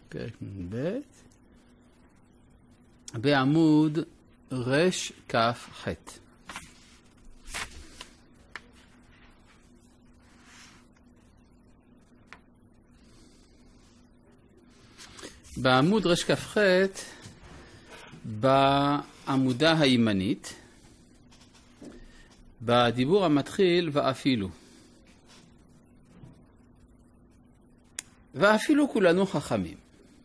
פרק נ"ב, בעמוד רש כף ח'. בעמוד רש כף ח' בעמודה הימנית, בדיבור המתחיל ואפילו. ואפילו כולנו חכמים,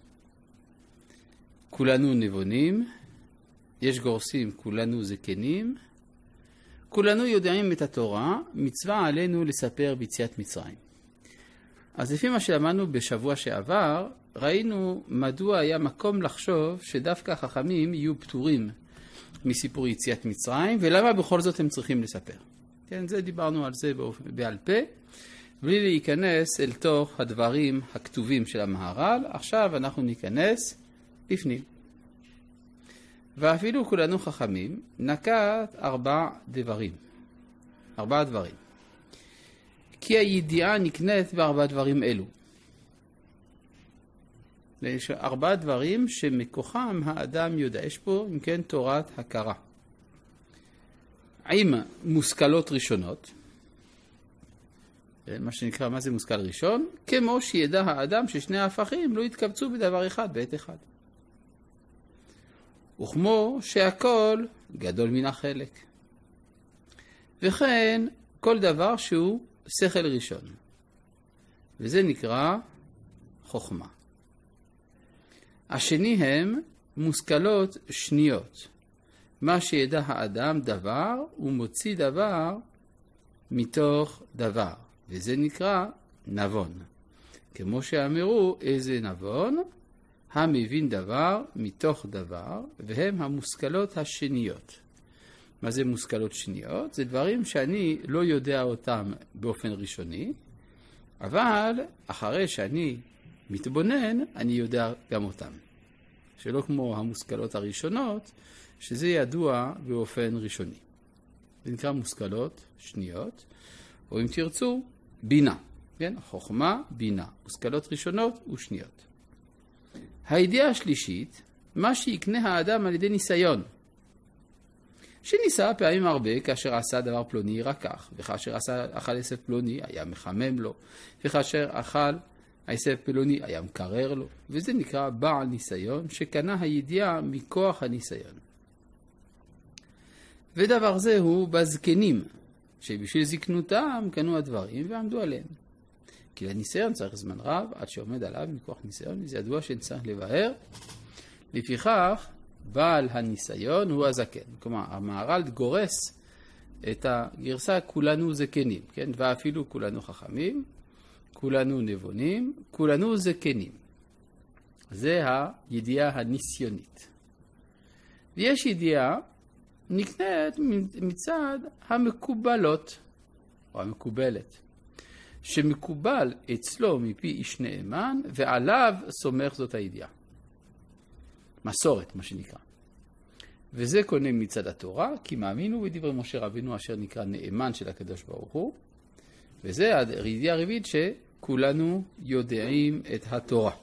כולנו נבונים, יש גורסים כולנו זקנים, כולנו יודעים את התורה, מצווה עלינו לספר ביציאת מצרים. אז לפי מה שלמדנו בשבוע שעבר, ראינו מדוע היה מקום לחשוב שדווקא חכמים יהיו פטורים מסיפור יציאת מצרים, ולמה בכל זאת הם צריכים לספר. כן, זה דיברנו על זה בעל פה, בלי להיכנס אל תוך הדברים הכתובים של המהר"ל. עכשיו אנחנו ניכנס בפנים. ואפילו כולנו חכמים, נקט ארבע דברים. כי הידיעה נקנית בארבע דברים אלו. יש ארבע דברים שמכוחם האדם יודע. יש פה, אם כן, תורת הכרה. עם מושכלות ראשונות, מה שנקרא, מה זה מושכל ראשון? כמו שידע האדם ששני ההפכים לא יתקבצו בדבר אחד בעת אחד. וכמו שהכל גדול מן החלק. וכן כל דבר שהוא שכל ראשון. וזה נקרא חוכמה. השני הם מושכלות שניות. מה שידע האדם דבר, הוא מוציא דבר מתוך דבר. וזה נקרא נבון. כמו שאמרו, איזה נבון? המבין דבר מתוך דבר, והם המושכלות השניות. מה זה מושכלות שניות? זה דברים שאני לא יודע אותם באופן ראשוני, אבל אחרי שאני מתבונן, אני יודע גם אותם. שלא כמו המושכלות הראשונות, שזה ידוע באופן ראשוני. זה נקרא מושכלות שניות, או אם תרצו, בינה. כן? חוכמה, בינה. מושכלות ראשונות ושניות. הידיעה השלישית, מה שיקנה האדם על ידי ניסיון. שניסה פעמים הרבה כאשר עשה דבר פלוני רקח, וכאשר אכל עשב פלוני היה מחמם לו, וכאשר אכל עשב פלוני היה מקרר לו. וזה נקרא בעל ניסיון, שקנה הידיעה מכוח הניסיון. ודבר זה הוא בזקנים, שבשביל זקנותם קנו הדברים ועמדו עליהם. כי לניסיון צריך זמן רב עד שעומד עליו מכוח ניסיון, וזה ידוע שצריך לבאר. לפיכך, בעל הניסיון הוא הזקן. כלומר, המהר"ל גורס את הגרסה כולנו זקנים, כן? ואפילו כולנו חכמים, כולנו נבונים, כולנו זקנים. זה הידיעה הניסיונית. ויש ידיעה נקנית מצד המקובלות, או המקובלת, שמקובל אצלו מפי איש נאמן, ועליו סומך זאת הידיעה. מסורת, מה שנקרא. וזה קונה מצד התורה, כי מאמינו בדברי משה רבינו אשר נקרא נאמן של הקדוש ברוך הוא, וזה הידיעה הרביעית שכולנו יודעים את התורה.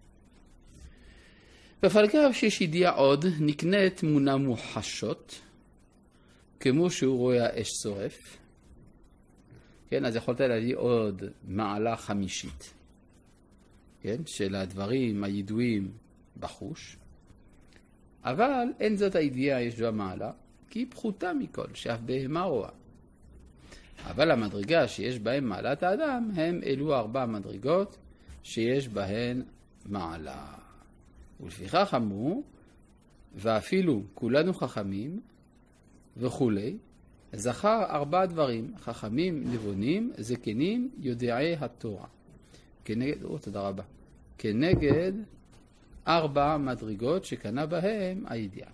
בפלגב שיש ידיעה עוד, נקנית תמונה מוחשות, כמו שהוא רואה האש שורף. כן, אז יכולת להביא עוד מעלה חמישית, כן, של הדברים הידועים בחוש. אבל אין זאת הידיעה יש בה מעלה, כי היא פחותה מכל, שאף בהמה רואה. אבל המדרגה שיש בהם מעלת האדם, הם אלו ארבע מדרגות שיש בהן מעלה. ולפיכך אמרו, ואפילו כולנו חכמים וכולי, זכר ארבע דברים, חכמים, נבונים, זקנים, יודעי התורה. כנגד, תודה רבה. כנגד ארבע מדרגות שקנה בהם הידיעה.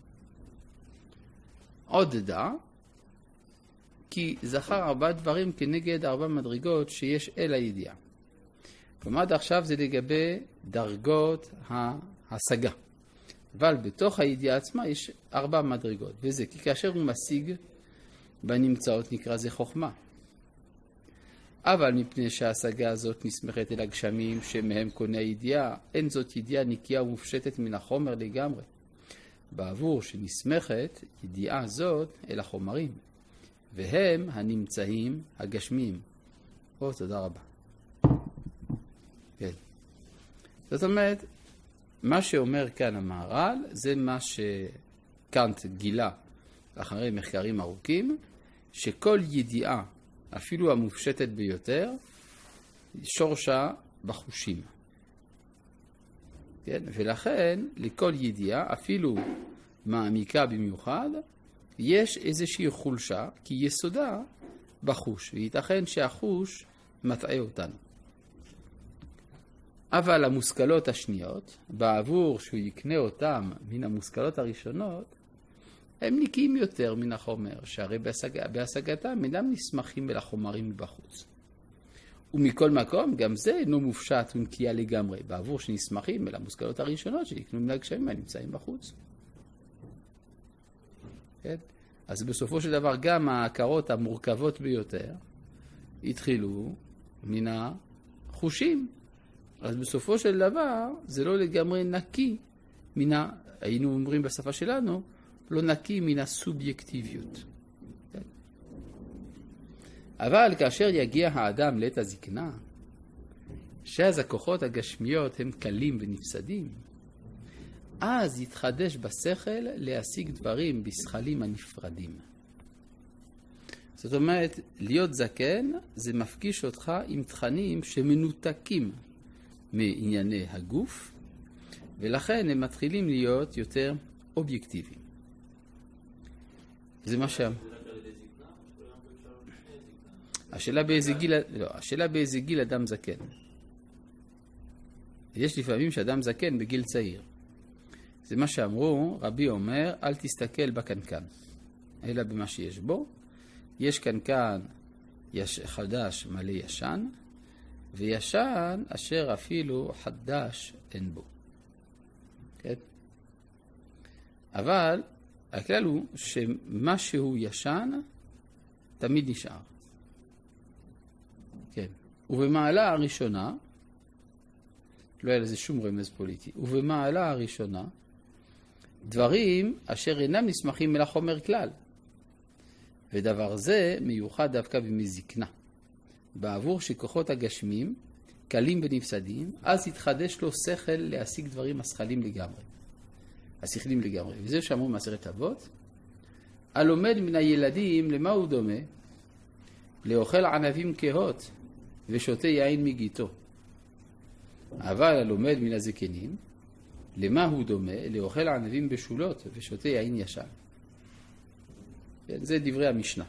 עוד דע, כי זכר ארבע דברים כנגד ארבע מדרגות שיש אל הידיעה. כלומר, עד עכשיו זה לגבי דרגות ההשגה. אבל בתוך הידיעה עצמה יש ארבע מדרגות. וזה כי כאשר הוא משיג בנמצאות נקרא זה חוכמה. אבל מפני שההשגה הזאת נסמכת אל הגשמים שמהם קונה הידיעה, אין זאת ידיעה נקייה ומופשטת מן החומר לגמרי. בעבור שנסמכת ידיעה זאת אל החומרים, והם הנמצאים הגשמיים. תודה רבה. כן. זאת אומרת, מה שאומר כאן המהר"ל, זה מה שקאנט גילה אחרי מחקרים ארוכים, שכל ידיעה, אפילו המופשטת ביותר, שורשה בחושים. כן? ולכן, לכל ידיעה, אפילו מעמיקה במיוחד, יש איזושהי חולשה, כי יסודה בחוש, וייתכן שהחוש מטעה אותנו. אבל המושכלות השניות, בעבור שהוא יקנה אותם מן המושכלות הראשונות, הם נקיים יותר מן החומר, שהרי בהשגתם אינם נסמכים אל החומרים מבחוץ. ומכל מקום, גם זה אינו מופשט ונקייה לגמרי, בעבור שנסמכים אל המושכלות הראשונות שיקנו מן הגשמים הנמצאים בחוץ. כן? אז בסופו של דבר גם ההכרות המורכבות ביותר התחילו מן החושים. אז בסופו של דבר זה לא לגמרי נקי היינו אומרים בשפה שלנו, לא נקי מן הסובייקטיביות. כן? אבל כאשר יגיע האדם לעת הזקנה, שאז הכוחות הגשמיות הם קלים ונפסדים, אז יתחדש בשכל להשיג דברים בשכלים הנפרדים. זאת אומרת, להיות זקן זה מפגיש אותך עם תכנים שמנותקים מענייני הגוף, ולכן הם מתחילים להיות יותר אובייקטיביים. זה מה שם. השאלה באיזה גיל אדם זקן. יש לפעמים שאדם זקן בגיל צעיר. זה מה שאמרו, רבי אומר, אל תסתכל בקנקן, אלא במה שיש בו. יש קנקן חדש מלא ישן, וישן אשר אפילו חדש אין בו. כן? אבל הכלל הוא שמשהו ישן תמיד נשאר. כן. ובמעלה הראשונה, לא היה לזה שום רמז פוליטי, ובמעלה הראשונה, דברים אשר אינם נסמכים אל החומר כלל. ודבר זה מיוחד דווקא במזקנה. בעבור שכוחות הגשמים, קלים ונפסדים, אז יתחדש לו שכל להשיג דברים השכלים לגמרי. וזה שאמרו מעשרת אבות, הלומד מן הילדים למה הוא דומה? לאוכל ענבים כהות ושותה יין מגיתו. אבל הלומד מן הזקנים, למה הוא דומה? לאוכל ענבים בשולות ושותה יין ישן. זה דברי המשנה.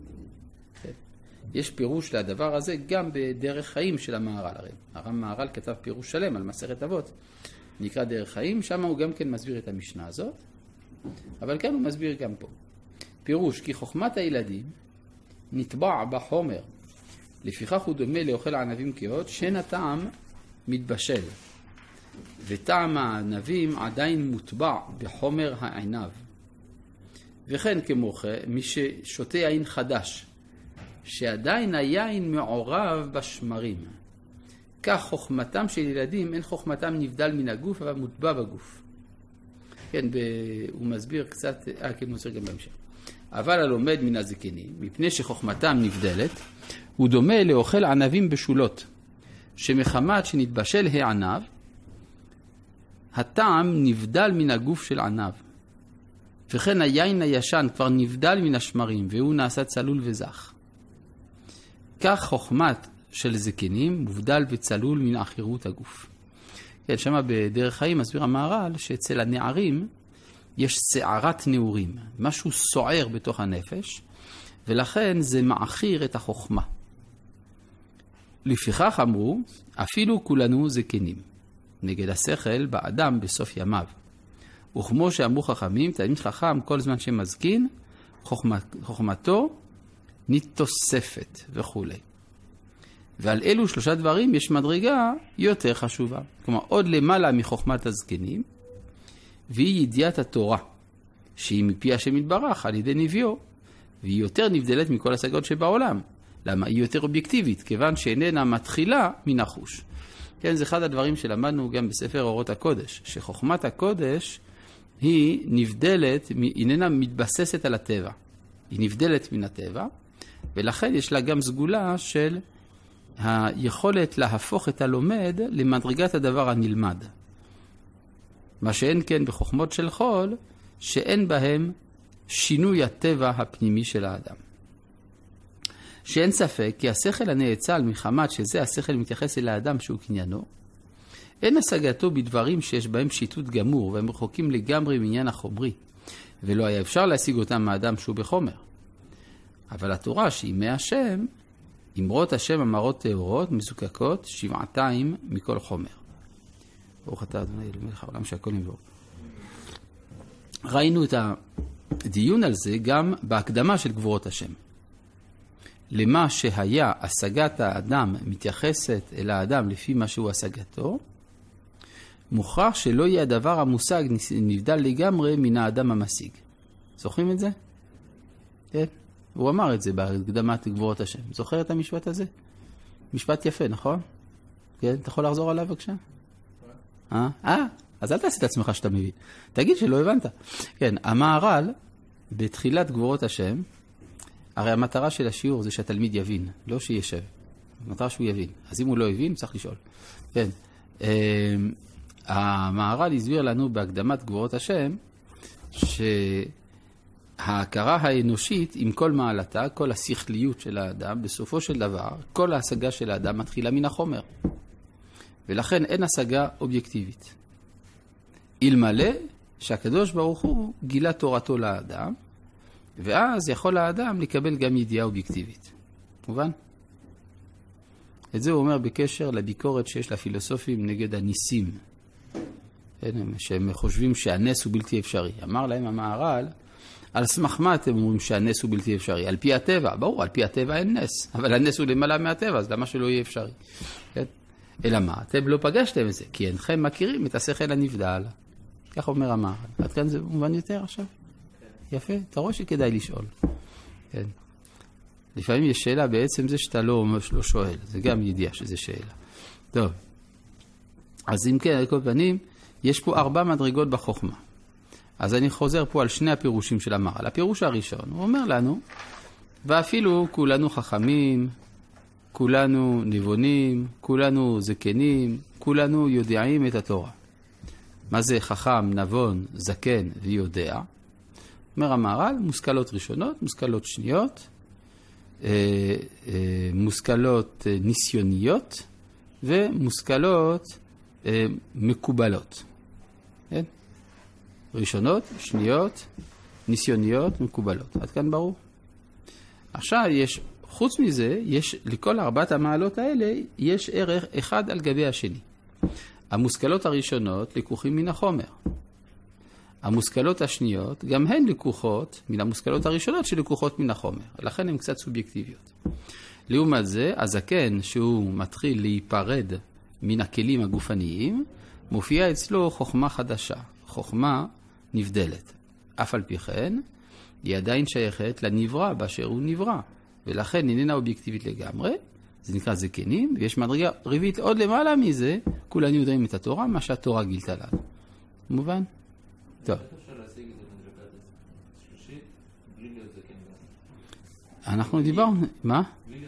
יש פירוש לדבר הזה גם בדרך חיים של המהר"ל. הרי המהר"ל כתב פירוש שלם על מעשרת אבות, נקרא דרך חיים, שם הוא גם כן מסביר את המשנה הזאת, אבל כאן הוא מסביר גם פה. פירוש, כי חוכמת הילדים נטבע בחומר, לפיכך הוא דומה לאוכל ענבים כהות, שאין הטעם מתבשל, וטעם הענבים עדיין מוטבע בחומר העיניו. וכן כמו כן, מי ששותה יין חדש, שעדיין היין מעורב בשמרים. כך חוכמתם של ילדים, אין חוכמתם נבדל מן הגוף, אבל מוטבע בגוף. כן, הוא מסביר קצת, כן, הוא מסביר גם בהמשך. אבל הלומד מן הזקנים, מפני שחוכמתם נבדלת, הוא דומה לאוכל ענבים בשולות, שמחמת שנתבשל הענב, הטעם נבדל מן הגוף של ענב. וכן היין הישן כבר נבדל מן השמרים, והוא נעשה צלול וזך. כך חוכמת של זקנים מובדל וצלול מן אחירות הגוף. כן, שמה בדרך חיים מסביר המהר"ל שאצל הנערים יש שערת נעורים, משהו סוער בתוך הנפש, ולכן זה מאחיר את החוכמה. לפיכך אמרו, אפילו כולנו זקנים, נגד השכל באדם בסוף ימיו. וכמו שאמרו חכמים, תלמיד חכם כל זמן שמזקין, חוכמתו נתוספת וכו'. ועל אלו שלושה דברים יש מדרגה יותר חשובה. כלומר, עוד למעלה מחוכמת הזקנים, והיא ידיעת התורה, שהיא מפי השם יתברך על ידי נביאו, והיא יותר נבדלת מכל השגות שבעולם, למה? היא יותר אובייקטיבית, כיוון שאיננה מתחילה מן החוש. כן, זה אחד הדברים שלמדנו גם בספר אורות הקודש, שחוכמת הקודש היא נבדלת, איננה מתבססת על הטבע. היא נבדלת מן הטבע, ולכן יש לה גם סגולה של היכולת להפוך את הלומד למדרגת הדבר הנלמד. מה שאין כן בחוכמות של חול, שאין בהם שינוי הטבע הפנימי של האדם. שאין ספק כי השכל הנאצל מחמת שזה השכל מתייחס אל האדם שהוא קניינו, אין השגתו בדברים שיש בהם שיטות גמור והם רחוקים לגמרי מעניין החומרי, ולא היה אפשר להשיג אותם מהאדם שהוא בחומר. אבל התורה שהיא מהשם, אמרות השם אמרות טהורות, מזוקקות, שבעתיים מכל חומר. ברוך אתה אדוני אלוהינו העולם שהכל נברא. ראינו את הדיון על זה גם בהקדמה של גבורות השם. למה שהיה השגת האדם מתייחסת אל האדם לפי מה שהוא השגתו, מוכרח שלא יהיה הדבר המושג נבדל לגמרי מן האדם המשיג. זוכרים את זה? כן? הוא אמר את זה בהקדמת גבורות השם. זוכר את המשפט הזה? משפט יפה, נכון? כן? אתה יכול לחזור עליו בבקשה? אז אל תעשי את עצמך שאתה מבין. תגיד שלא הבנת. כן, המהר"ל, בתחילת גבורות השם, הרי המטרה של השיעור זה שהתלמיד יבין, לא שישב. המטרה שהוא יבין. אז אם הוא לא הבין, צריך לשאול. כן. המהר"ל הסביר לנו בהקדמת גבורות השם, שההכרה האנושית עם כל מעלתה, כל השכליות של האדם, בסופו של דבר, כל ההשגה של האדם מתחילה מן החומר. ולכן אין השגה אובייקטיבית. אלמלא שהקדוש ברוך הוא גילה תורתו לאדם, ואז יכול האדם לקבל גם ידיעה אובייקטיבית. מובן? את זה הוא אומר בקשר לביקורת שיש לפילוסופים נגד הניסים. שהם חושבים שהנס הוא בלתי אפשרי. אמר להם המהר"ל, על סמך מה אתם אומרים שהנס הוא בלתי אפשרי? על פי הטבע. ברור, על פי הטבע אין נס. אבל הנס הוא למעלה מהטבע, אז למה שלא יהיה אפשרי? כן? אלא מה? אתם לא פגשתם את זה, כי אינכם מכירים את השכל הנבדל. כך אומר המהר"ל. עד כאן זה מובן יותר עכשיו? יפה, אתה רואה שכדאי לשאול. כן. לפעמים יש שאלה בעצם זה שאתה לא שואל. זה גם ידיעה שזה שאלה. טוב. אז אם כן, על כל פנים, יש פה 4 מדרגות בחוכמה. אז אני חוזר פה על שני הפירושים של המהר"ל. הפירוש הראשון, הוא אומר לנו, ואפילו כולנו חכמים, כולנו נבונים, כולנו זקנים, כולנו יודעים את התורה. מה זה חכם, נבון, זקן ויודע? אומר המהר"ל, מושכלות ראשונות, מושכלות שניות, מושכלות ניסיוניות ומושכלות מקובלות. כן? ראשונות, שניות, ניסיוניות, מקובלות. עד כאן ברור? עכשיו יש, חוץ מזה, יש לכל 4 המעלות האלה, יש ערך אחד על גבי השני. המושכלות הראשונות לקוחים מן החומר. המושכלות השניות, גם הן לקוחות מן המושכלות הראשונות שלקוחות מן החומר. לכן הן קצת סובייקטיביות. לעומת זה, הזקן שהוא מתחיל להיפרד מן הכלים הגופניים, מופיעה אצלו חוכמה חדשה, חוכמה נבדלת. אף על פי כן, היא עדיין שייכת לנברא באשר הוא נברא, ולכן איננה אובייקטיבית לגמרי, זה נקרא זקנים, ויש מדרגה רביעית עוד למעלה מזה, כולנו יודעים את התורה, מה שהתורה גילתה לנו. מובן? טוב. אנחנו דיברנו, מה?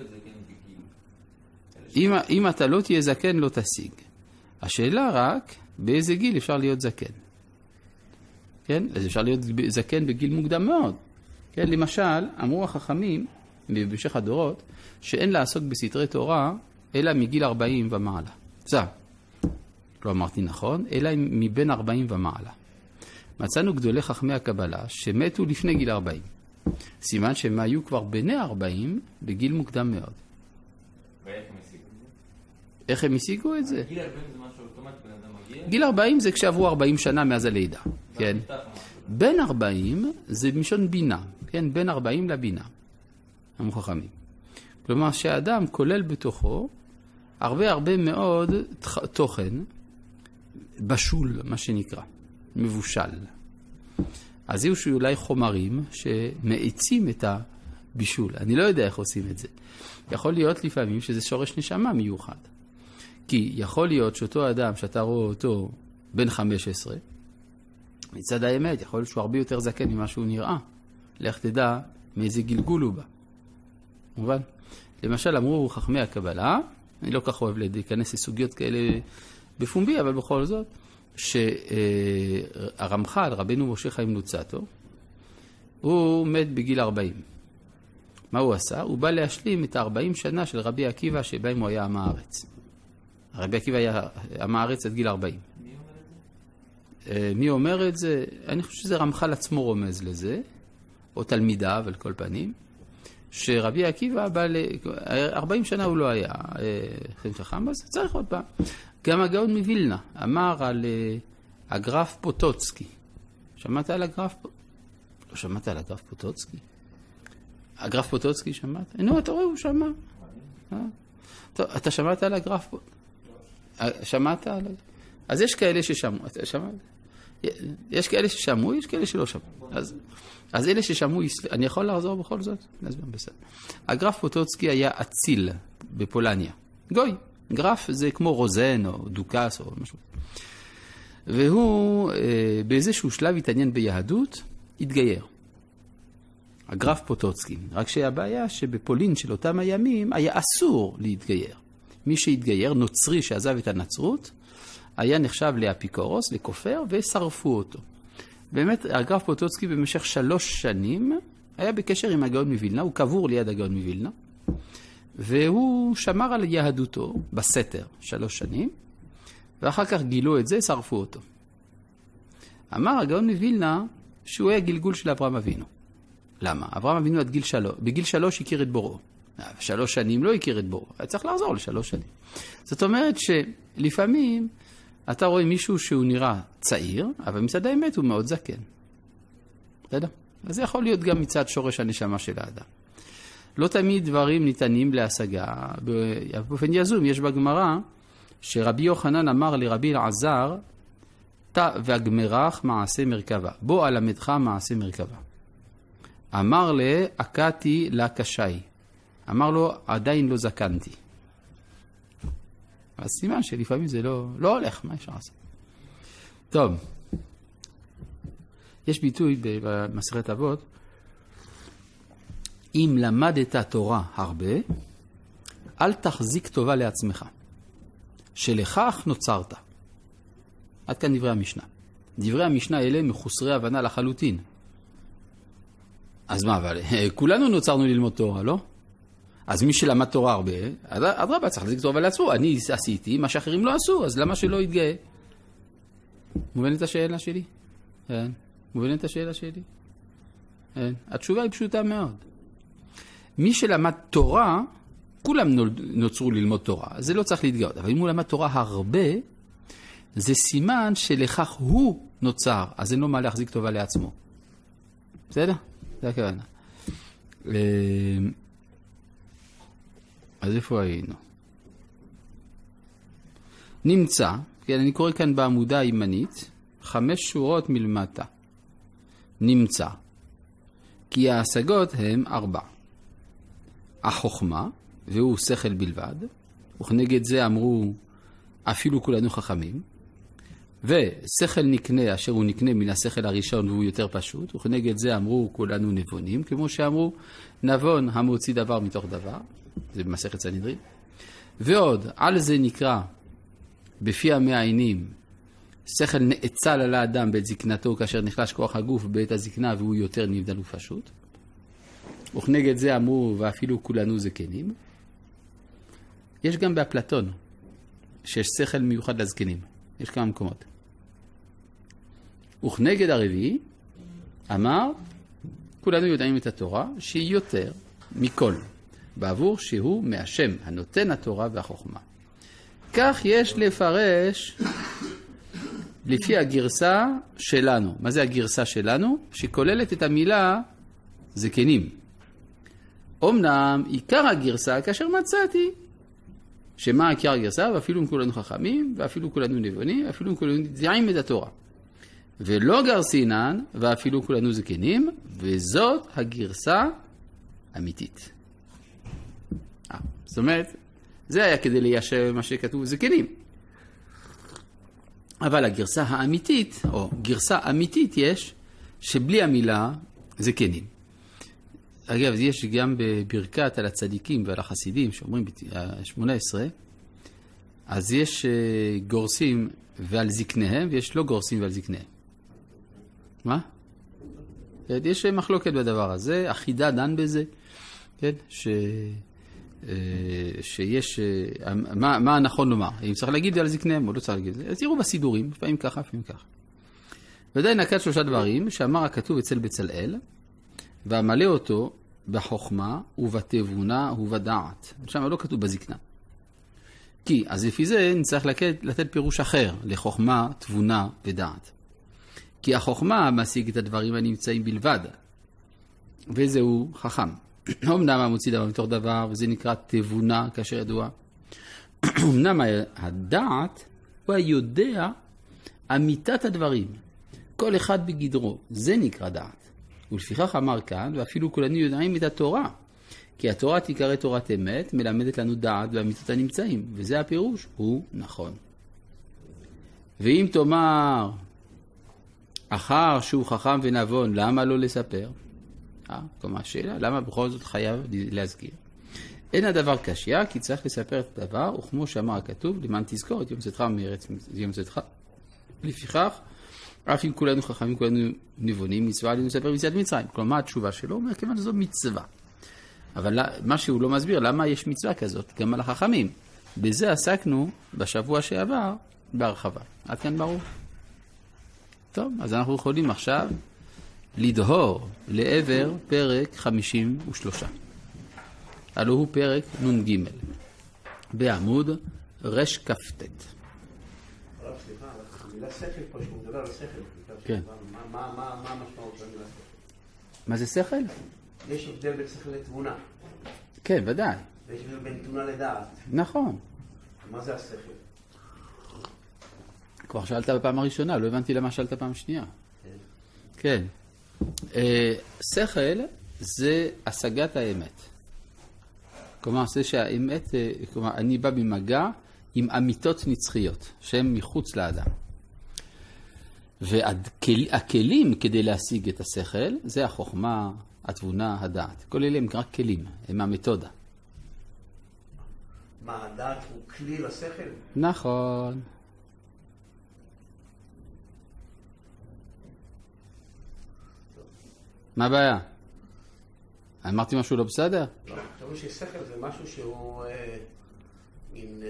אם אתה לא תהיה זקן, לא תשיג. השאלה רק, באיזה גיל אפשר להיות זקן? כן? אז אפשר להיות זקן בגיל מוקדם מאוד. כן? למשל, אמרו החכמים, במשך הדורות, שאין לעסוק בסתרי תורה, אלא מגיל 40 ומעלה. זה. לא אמרתי נכון, אלא מבין 40 ומעלה. מצאנו גדולי חכמי הקבלה שמתו לפני גיל 40. סימן שהם היו כבר בני 40 בגיל מוקדם מאוד. ואיך הם השיגו את זה? איך הם השיגו את זה? גיל 40 זה משהו אוטומטי, בן אדם מגיע? גיל 40 זה כשעברו 40 שנה מאז הלידה. כן. בין 40 זה משון בינה. כן, בין 40 לבינה. המוכחמים. כלומר שהאדם כולל בתוכו הרבה מאוד תוכן בשול, מה שנקרא, מבושל. אז יהיו שאולי חומרים שמעיצים את בישול. אני לא יודע איך עושים את זה. יכול להיות לפעמים שזה שורש נשמה מיוחד. כי יכול להיות שאותו אדם שאתה רואה אותו בן 15, מצד האמת יכול להיות שהוא הרבה יותר זקן ממה שהוא נראה. לך תדע מאיזה גלגול הוא בא. מובן? למשל אמרו חכמי הקבלה, אני לא כך אוהב להיכנס לסוגיות כאלה בפומבי, אבל בכל זאת, שהרמח"ל, רבנו משה חיים לוצאטו, הוא מת בגיל 40. מה הוא עשה? הוא בא להשלים את 40 שנה של רבי עקיבא שבהם הוא היה עם הארץ. רבי עקיבא היה עם הארץ עד גיל 40. מי אומר את זה? אני חושב שזה רמח"ל עצמו רומז לזה, או תלמידיו על כל פנים, שרבי עקיבא בא 40 שנה הוא לא היה חכם, אז צריך עוד פעם. גם הגאון מווילנה אמר על הגרף פוטוצקי. שמעת על הגרף? לא שמעת על הגרף פוטוצקי? הגרף פוטוצקי שמעת? נו, אתה רואה, הוא שמע. טוב, אתה שמעת על הגרף? שמעת על... אז יש כאלה ששמעו. אתה שמעת? יש כאלה ששמעו, יש כאלה שלא שמעו. אז אלה ששמעו, אני יכול לחזור בכל זאת? בסדר. הגרף פוטוצקי היה אציל בפולניה. גוי. גרף זה כמו רוזן או דוקס או משהו. והוא באיזשהו שלב התעניין ביהדות, התגייר. הגרף פוטוצקי. רק שהבעיה שבפולין של אותם הימים היה אסור להתגייר. מי שהתגייר, נוצרי שעזב את הנצרות, היה נחשב לאפיקורוס, לכופר, ושרפו אותו. באמת, הגרף פוטוצקי במשך 3 שנים היה בקשר עם הגאון מווילנה, הוא קבור ליד הגאון מווילנה, והוא שמר על יהדותו בסתר 3 שנים, ואחר כך גילו את זה, שרפו אותו. אמר הגאון מווילנה שהוא היה גלגול של אברהם אבינו. למה? אברהם אבינו עד גיל 3, בגיל 3 הכיר את בוראו. 3 שנים לא הכיר את בוראו, היה צריך לחזור ל3 שנים. זאת אומרת שלפעמים אתה רואה מישהו שהוא נראה צעיר, אבל מצד האמת הוא מאוד זקן. בסדר? אז זה יכול להיות גם מצד שורש הנשמה של האדם. לא תמיד דברים ניתנים להשגה. באופן יזום יש בגמרא שרבי יוחנן אמר לרבי אלעזר, תא והגמרח מעשה מרכבה. בוא אלמדך מעשה מרכבה. אמר לה, עקתי לה קשי. אמר לו, עדיין לא זקנתי. אז סימן שלפעמים זה לא הולך, מה אפשר לעשות? טוב, יש ביטוי במסכת אבות, אם למדת תורה הרבה, אל תחזיק טובה לעצמך, שלכך נוצרת. עד כאן דברי המשנה. דברי המשנה אלה מחוסרי הבנה לחלוטין. אז מה, אבל כולנו נוצרנו ללמוד תורה, לא? אז מי שלמד תורה הרבה, אדרבה, צריך להחזיק טובה לעצמו. אני עשיתי מה שאחרים לא עשו, אז למה שלא יתגאה? מובן את השאלה שלי? כן. מובן את השאלה שלי? כן. התשובה היא פשוטה מאוד. מי שלמד תורה, כולם נוצרו ללמוד תורה, אז זה לא צריך להתגאות. אבל אם הוא למד תורה הרבה, זה סימן שלכך הוא נוצר, אז אין לו מה להחזיק טובה לעצמו. בסדר? זה הכוונה. אז איפה היינו? נמצא, כן, אני קורא כאן בעמודה הימנית, 5 שורות מלמטה. נמצא, כי ההשגות הם 4. החוכמה, והוא שכל בלבד, וכנגד זה אמרו אפילו כולנו חכמים, ושכל נקנה אשר הוא נקנה מן השכל הראשון והוא יותר פשוט, וכנגד זה אמרו כולנו נבונים, כמו שאמרו נבון המוציא דבר מתוך דבר, זה במסכת סנהדרין. ועוד, על זה נקרא בפי המעיינים, שכל נאצל על האדם בעת זקנתו כאשר נחלש כוח הגוף בעת הזקנה והוא יותר נבדל ופשוט. וכנגד זה אמרו ואפילו כולנו זקנים. יש גם באפלטון שיש שכל מיוחד לזקנים. יש כמה מקומות. וכנגד הרביעי אמר כולנו יודעים את התורה שהיא יותר מכל בעבור שהוא מהשם הנותן התורה והחוכמה. כך יש לפרש לפי הגרסה שלנו. מה זה הגרסה שלנו? שכוללת את המילה זקנים. אמנם עיקר הגרסה כאשר מצאתי שמה עיקר הגרסה? ואפילו כולנו חכמים ואפילו כולנו נבונים ואפילו כולנו יודעים את התורה. ולא גרסינן ואפילו כולנו זקנים, וזאת הגרסה אמיתית. זאת אומרת, זה היה כדי ליישב מה שכתוב, זה כלים. אבל הגרסה האמיתית, או גרסה אמיתית יש, שבלי המילה זה כלים. אגב, יש גם בברכת על הצדיקים ועל החסידים, שאומרים ב-18, אז יש גורסים ועל זקניהם, ויש לא גורסים ועל זקניהם. מה? יש מחלוקת בדבר הזה, אחידה דן בזה, כן? שיש, מה נכון לומר? אם צריך להגיד על זקניהם או לא צריך להגיד, אז תראו בסידורים, לפעמים ככה, לפעמים ככה. ודאי נקט 3 דברים, שאמר הכתוב אצל בצלאל, ואמלא אותו בחוכמה ובתבונה ובדעת. שם לא כתוב בזקנה. כי, אז לפי זה נצטרך לתת פירוש אחר לחוכמה, תבונה ודעת. כי החוכמה משיג את הדברים הנמצאים בלבד, וזהו חכם. אמנם המוציא דבר מתוך דבר, וזה נקרא תבונה, כאשר ידוע. אמנם הדעת הוא היודע אמיתת הדברים, כל אחד בגדרו, זה נקרא דעת. ולפיכך אמר כאן, ואפילו כולנו יודעים את התורה, כי התורה תיקרא תורת אמת, מלמדת לנו דעת ואמיתות הנמצאים, וזה הפירוש, הוא נכון. ואם תאמר, אחר שהוא חכם ונבון, למה לא לספר? כלומר, השאלה, למה בכל זאת חייב להזכיר? אין הדבר קשיא, כי צריך לספר את הדבר, וכמו שאמר הכתוב, למען תזכור את יום צאתך מארץ יום צאתך. לפיכך, אף אם כולנו חכמים, כולנו נבונים, מצווה עלינו לספר ביציאת מצרים. כלומר, התשובה שלו אומר, כיוון שזו מצווה. אבל מה שהוא לא מסביר, למה יש מצווה כזאת? גם על החכמים. בזה עסקנו בשבוע שעבר בהרחבה. עד כאן ברור? טוב, אז אנחנו יכולים עכשיו לדהור לעבר פרק 53. הלא הוא פרק נ"ג, בעמוד רש כ"ט. סליחה, המילה שכל פה, שהוא מדבר על שכל. כן. מה המשמעות של המילה שכל? מה זה שכל? יש הבדל בין שכל לתבונה. כן, ודאי. ויש הבדל בין תבונה לדעת. נכון. מה זה השכל? כבר שאלת בפעם הראשונה, לא הבנתי למה שאלת פעם שנייה. כן. שכל זה השגת האמת. כלומר, זה שהאמת, כלומר, אני בא במגע עם אמיתות נצחיות, שהן מחוץ לאדם. והכלים כדי להשיג את השכל, זה החוכמה, התבונה, הדעת. כל אלה הם רק כלים, הם המתודה. מה, הדעת הוא כלי לשכל? נכון. מה הבעיה? אמרתי משהו לא בסדר? לא, חשבנו ששכל זה משהו שהוא מין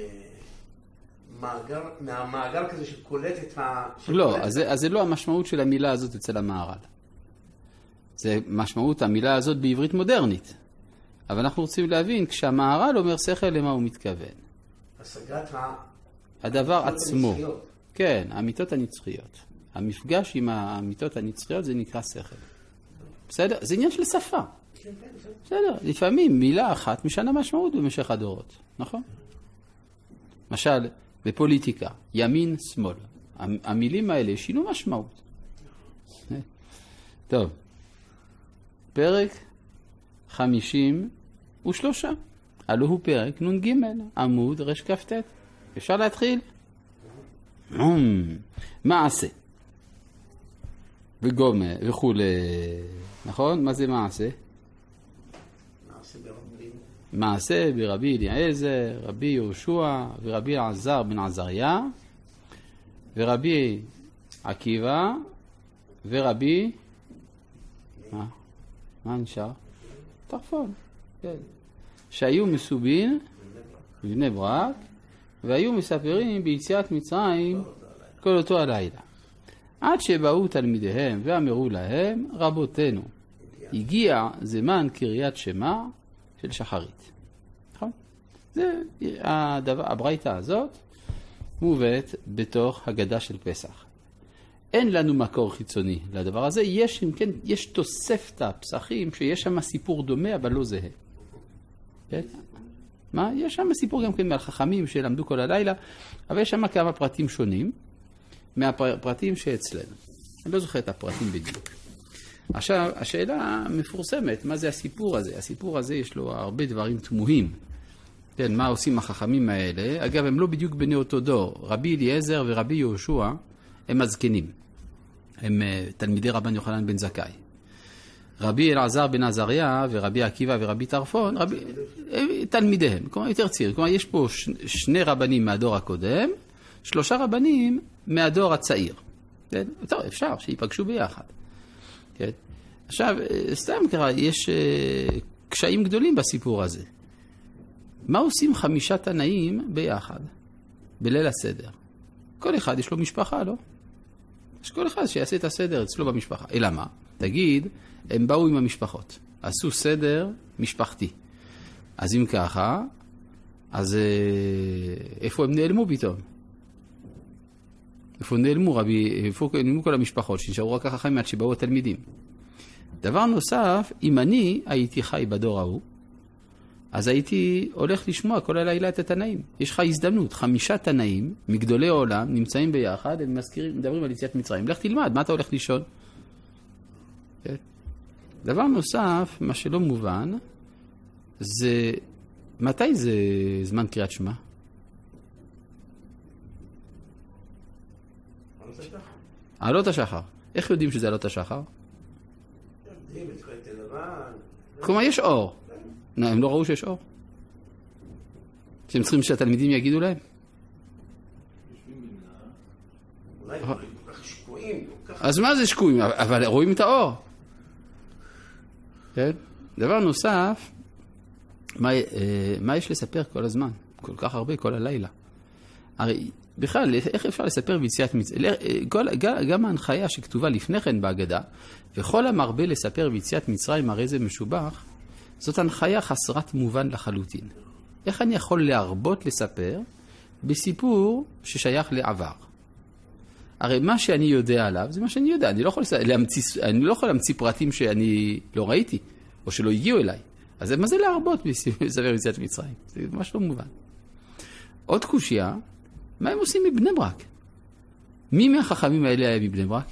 מהמעגל כזה שקולט את ה... לא, אז זה לא המשמעות של המילה הזאת אצל המהר"ל. זה משמעות המילה הזאת בעברית מודרנית. אבל אנחנו רוצים להבין, כשהמהר"ל אומר שכל, למה הוא מתכוון? השגת הדבר עצמו. כן, האמיתות הנצחיות. המפגש עם האמיתות הנצחיות זה נקרא שכל. בסדר? זה עניין של שפה. בסדר, לפעמים מילה אחת משנה משמעות במשך הדורות, נכון? למשל, בפוליטיקה, ימין, שמאל. המילים האלה שינו משמעות. טוב, פרק 53. הלא הוא פרק נ"ג, עמוד רש כ"ט. אפשר להתחיל? מעשה. וגומה וכו'. נכון? מה זה מעשה? מעשה ברבי אליעזר, רבי יהושע ורבי אלעזר בן עזריה ורבי עקיבא ורבי מה נשאר? טרפון, כן. שהיו מסובין בבני ברק והיו מספרים ביציאת מצרים כל אותו הלילה. עד שבאו תלמידיהם ואמרו להם, רבותינו, הגיע זמן קריאת שמע של שחרית. נכון? זה הברייתא הזאת מובאת בתוך הגדה של פסח. אין לנו מקור חיצוני לדבר הזה. יש, אם כן, יש תוספתא פסחים שיש שם סיפור דומה אבל לא זהה. כן? מה? יש שם סיפור גם כן מהחכמים שלמדו כל הלילה, אבל יש שם כמה פרטים שונים מהפרטים שאצלנו. אני לא זוכר את הפרטים בדיוק. עכשיו, השאלה מפורסמת, מה זה הסיפור הזה? הסיפור הזה יש לו הרבה דברים תמוהים. כן, מה עושים החכמים האלה? אגב, הם לא בדיוק בני אותו דור. רבי אליעזר ורבי יהושע הם הזקנים. הם תלמידי רבן יוחנן בן זכאי. רבי אלעזר בן עזריה ורבי עקיבא ורבי טרפון, תלמידיהם, כלומר יותר צעיר. כלומר, יש פה שני רבנים מהדור הקודם, 3 רבנים מהדור הצעיר. כן? טוב, אפשר שיפגשו ביחד. כן? עכשיו, סתם ככה, יש קשיים גדולים בסיפור הזה. מה עושים 5 תנאים ביחד, בליל הסדר? כל אחד יש לו משפחה, לא? יש כל אחד שיעשה את הסדר אצלו במשפחה. אלא מה? תגיד, הם באו עם המשפחות, עשו סדר משפחתי. אז אם ככה, אז איפה הם נעלמו פתאום? איפה נעלמו כל המשפחות שנשארו רק החכמים עד שבאו התלמידים? דבר נוסף, אם אני הייתי חי בדור ההוא, אז הייתי הולך לשמוע כל הלילה את התנאים. יש לך הזדמנות, 5 תנאים מגדולי העולם נמצאים ביחד, הם מדברים על יציאת מצרים. לך תלמד, מה אתה הולך לישון? כן? דבר נוסף, מה שלא מובן, זה מתי זה זמן קריאת שמע? עלות השחר. איך יודעים שזה עלות השחר? כלומר, יש אור. הם לא ראו שיש אור. שהם צריכים שהתלמידים יגידו להם. אז מה זה שקועים? אבל רואים את האור. כן? דבר נוסף, מה יש לספר כל הזמן? כל כך הרבה, כל הלילה. הרי בכלל, איך אפשר לספר ביציאת מצרים? גם ההנחיה שכתובה לפני כן בהגדה, וכל המרבה לספר ביציאת מצרים הרי זה משובח, זאת הנחיה חסרת מובן לחלוטין. איך אני יכול להרבות לספר בסיפור ששייך לעבר? הרי מה שאני יודע עליו, זה מה שאני יודע. אני לא יכול להמציא פרטים שאני לא ראיתי, או שלא הגיעו אליי. אז מה זה להרבות בספר יציאת מצרים? זה ממש לא מובן. עוד קושיה, מה הם עושים מבני ברק? מי מהחכמים האלה היה מבני ברק?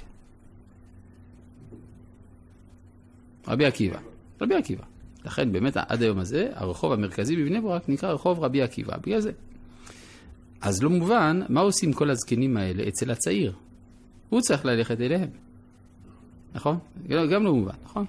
רבי עקיבא. רבי עקיבא. לכן באמת עד היום הזה, הרחוב המרכזי בבני ברק נקרא רחוב רבי עקיבא. בגלל זה. אז לא מובן, מה עושים כל הזקנים האלה אצל הצעיר? הוא צריך ללכת אליהם. נכון? גם לא מובן, נכון?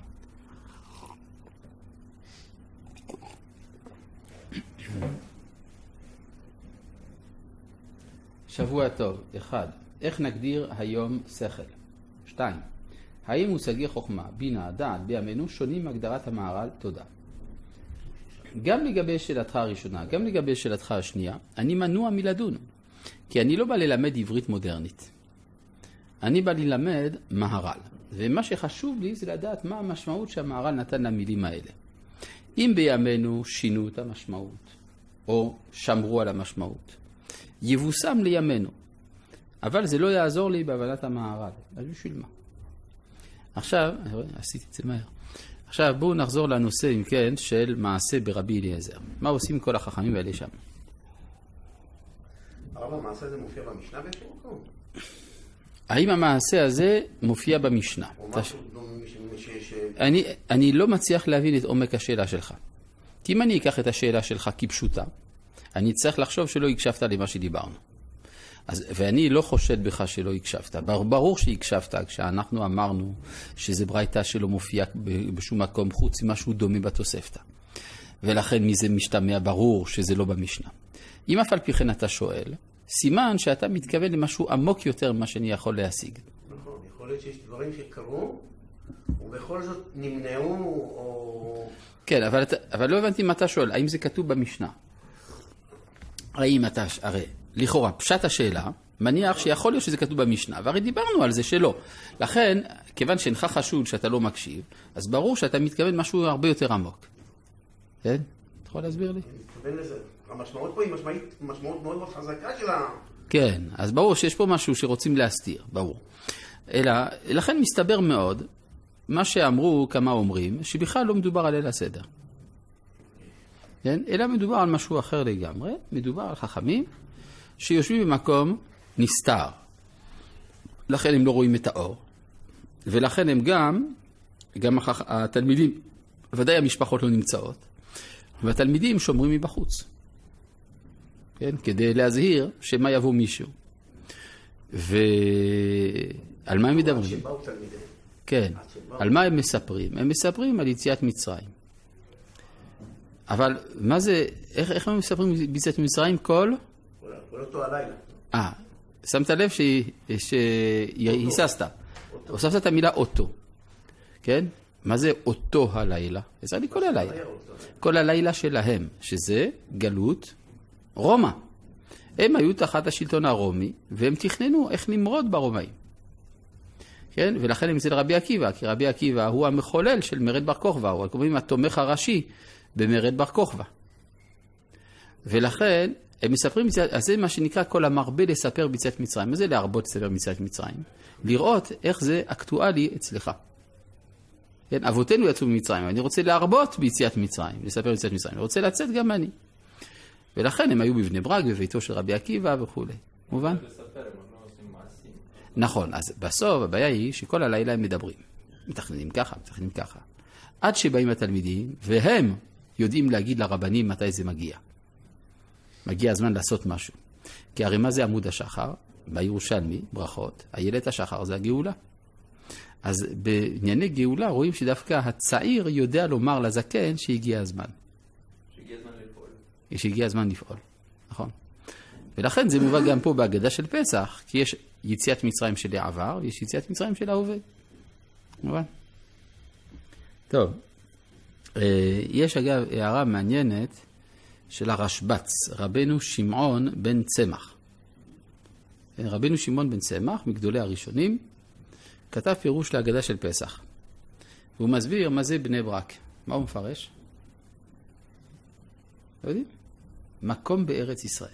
שבוע טוב. 1. איך נגדיר היום שכל? 2. האם מושגי חוכמה, בינה, דעת, בימינו שונים מהגדרת המהר"ל? תודה. גם לגבי שאלתך הראשונה, גם לגבי שאלתך השנייה, אני מנוע מלדון. כי אני לא בא ללמד עברית מודרנית. אני בא ללמד מהר"ל. ומה שחשוב לי זה לדעת מה המשמעות שהמהר"ל נתן למילים האלה. אם בימינו שינו את המשמעות, או שמרו על המשמעות, יבוסם לימינו. אבל זה לא יעזור לי בהבנת המהר"ל. אז בשביל מה? עכשיו, עשיתי את זה מהר. עכשיו בואו נחזור לנושא, אם כן, של מעשה ברבי אליעזר. מה עושים כל החכמים האלה שם? הרב, המעשה הזה מופיע במשנה באיזשהו מקום? האם המעשה הזה מופיע במשנה? אני לא מצליח להבין את עומק השאלה שלך. כי אם אני אקח את השאלה שלך כפשוטה, אני צריך לחשוב שלא הקשבת למה שדיברנו. ואני לא חושד בך שלא הקשבת. ברור שהקשבת כשאנחנו אמרנו שזה ברייתא שלא מופיע בשום מקום חוץ משהו דומה בתוספתא. ולכן מזה משתמע ברור שזה לא במשנה. אם אף על פי כן אתה שואל, סימן שאתה מתכוון למשהו עמוק יותר ממה שאני יכול להשיג. נכון, יכול להיות שיש דברים שקרו, ובכל זאת נמנעו או... כן, אבל לא הבנתי מה אתה שואל. האם זה כתוב במשנה? הרי לכאורה, פשט השאלה, מניח שיכול להיות שזה כתוב במשנה, והרי דיברנו על זה שלא. לכן, כיוון שאינך חשוד שאתה לא מקשיב, אז ברור שאתה מתכוון משהו הרבה יותר עמוק. כן? אתה יכול להסביר לי? אני מתכוון לזה. המשמעות פה היא משמעות מאוד מאוד חזקה שלה. כן, אז ברור שיש פה משהו שרוצים להסתיר, ברור. לכן מסתבר מאוד, מה שאמרו כמה אומרים, שבכלל לא מדובר על ליל הסדר. כן? אלא מדובר על משהו אחר לגמרי, מדובר על חכמים, שיושבים במקום נסתר. לכן הם לא רואים את האור. ולכן הם גם גם התלמידים, ודאי המשפחות לא נמצאות, והתלמידים שומרים מבחוץ. כן? כדי להזהיר שמה יבוא מישהו. ועל מה הם מדברים? כן. על מה הם מספרים? הם מספרים על יציאת מצרים. אבל מה זה, איך הם מספרים ביציאת מצרים? כל אותו הלילה. שמת לב שהיססת. הוספת את המילה אותו. כן? מה זה אותו הלילה? זה לי כל הלילה. כל הלילה שלהם, שזה גלות רומא. הם היו תחת השלטון הרומי, והם תכננו איך למרוד ברומאים. כן? ולכן הם אצל רבי עקיבא, כי רבי עקיבא הוא המחולל של מרד בר כוכבא, הוא קוראים התומך הראשי במרד בר כוכבא. ולכן הם מספרים, אז זה מה שנקרא כל המרבה לספר ביציאת מצרים. מה זה להרבות לספר ביציאת מצרים? לראות איך זה אקטואלי אצלך. כן? אבותינו יצאו ממצרים, אני רוצה להרבות ביציאת מצרים, לספר ביציאת מצרים, אני רוצה לצאת גם אני. ולכן הם היו בבני ברק, בביתו של רבי עקיבא וכו'. מובן? נכון, אז בסוף הבעיה היא שכל הלילה הם מדברים. מתכננים ככה, מתכננים ככה. עד שבאים התלמידים, והם יודעים להגיד לרבנים מתי זה מגיע. מגיע הזמן לעשות משהו. כי הרי מה זה עמוד השחר? בירושלמי, ברכות, איילת השחר זה הגאולה. אז בענייני גאולה רואים שדווקא הצעיר יודע לומר לזקן שהגיע הזמן. שהגיע הזמן לפעול. נכון. ולכן זה מובא גם פה בהגדה של פסח, כי יש יציאת מצרים של העבר, ויש יציאת מצרים של ההווה. מובן? טוב. יש אגב הערה מעניינת של הרשב"ץ, רבנו שמעון בן צמח. רבנו שמעון בן צמח, מגדולי הראשונים, כתב פירוש להגדה של פסח. והוא מסביר מה זה בני ברק. מה הוא מפרש? לא יודעים? מקום בארץ ישראל.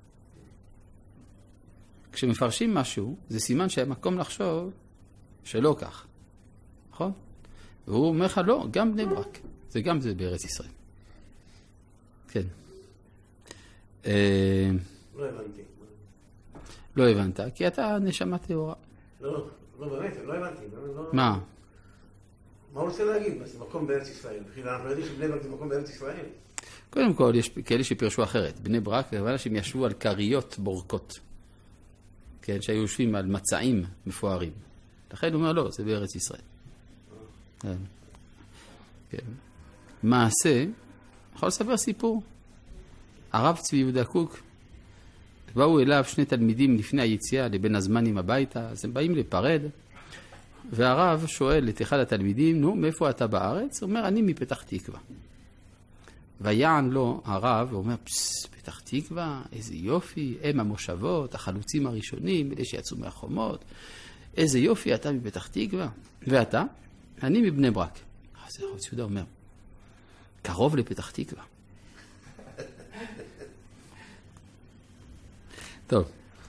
כשמפרשים משהו, זה סימן שהיה מקום לחשוב שלא כך. נכון? והוא אומר לך, לא, גם בני ברק. זה גם זה בארץ ישראל. כן. לא הבנתי. לא הבנת, כי אתה נשמה טהורה. לא, באמת, לא הבנתי. מה? מה הוא רוצה להגיד? זה מקום בארץ ישראל. אנחנו יודעים שבני ברק זה מקום בארץ ישראל. קודם כל, יש כאלה שפרשו אחרת. בני ברק, אבל שהם ישבו על קריות בורקות. כן, שהיו יושבים על מצעים מפוארים. לכן הוא אומר, לא, זה בארץ ישראל. כן. מעשה, יכול לספר סיפור. הרב צבי יהודה קוק, באו אליו שני תלמידים לפני היציאה לבין הזמנים הביתה, אז הם באים לפרד, והרב שואל את אחד התלמידים, נו, מאיפה אתה בארץ? הוא אומר, אני מפתח תקווה. ויען לו הרב, הוא אומר, פתח תקווה, איזה יופי, הם המושבות, החלוצים הראשונים, אלה שיצאו מהחומות, איזה יופי, אתה מפתח תקווה. ואתה? אני מבני ברק. אז הרב צבי יהודה אומר, קרוב לפתח תקווה. טוב.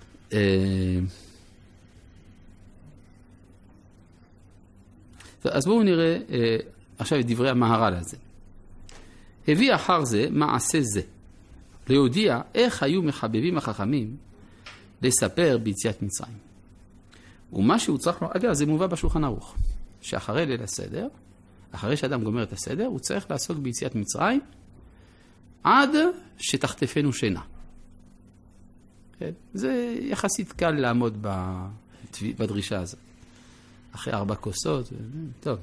אז בואו נראה עכשיו את דברי המהר"ל הזה. הביא אחר זה מעשה זה, להודיע איך היו מחבבים החכמים לספר ביציאת מצרים. ומה שהוא צריך, אגב, זה מובא בשולחן ערוך, שאחרי ליל הסדר, אחרי שאדם גומר את הסדר, הוא צריך לעסוק ביציאת מצרים עד שתחטפנו שינה. כן? זה יחסית קל לעמוד בדרישה הזאת. אחרי 4 כוסות, טוב.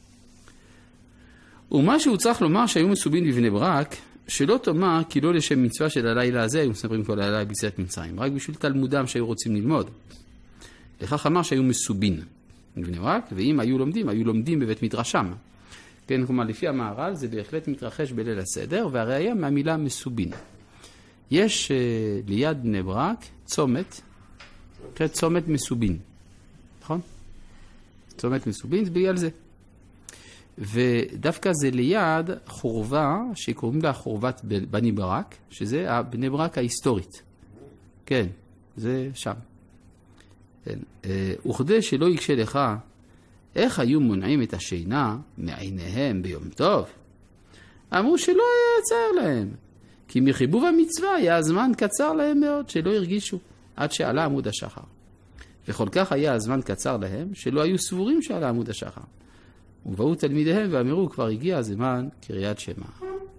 ומה שהוא צריך לומר שהיו מסובין בבני ברק, שלא תאמר כי לא לשם מצווה של הלילה הזה, היו מספרים כל הלילה ביציאת מצרים, רק בשביל תלמודם שהיו רוצים ללמוד. לכך אמר שהיו מסובין בבני ברק, ואם היו לומדים בבית מדרשם. כן, כלומר, לפי המהר"ל זה בהחלט מתרחש בליל הסדר, והראיה מהמילה מסובין. יש ליד בני ברק צומת, צומת מסובין. נכון? צומת מסובין, זה בגלל זה. ודווקא זה ליד חורבה שקוראים לה חורבת בני ברק, שזה בני ברק ההיסטורית. כן, זה שם. כן. וכדי שלא יקשה לך, איך היו מונעים את השינה מעיניהם ביום טוב? אמרו שלא יצר להם, כי מחיבוב המצווה היה הזמן קצר להם מאוד, שלא הרגישו עד שעלה עמוד השחר. וכל כך היה הזמן קצר להם, שלא היו סבורים שעלה עמוד השחר. ובאו תלמידיהם ואמרו, כבר הגיע הזמן קריאת שמע.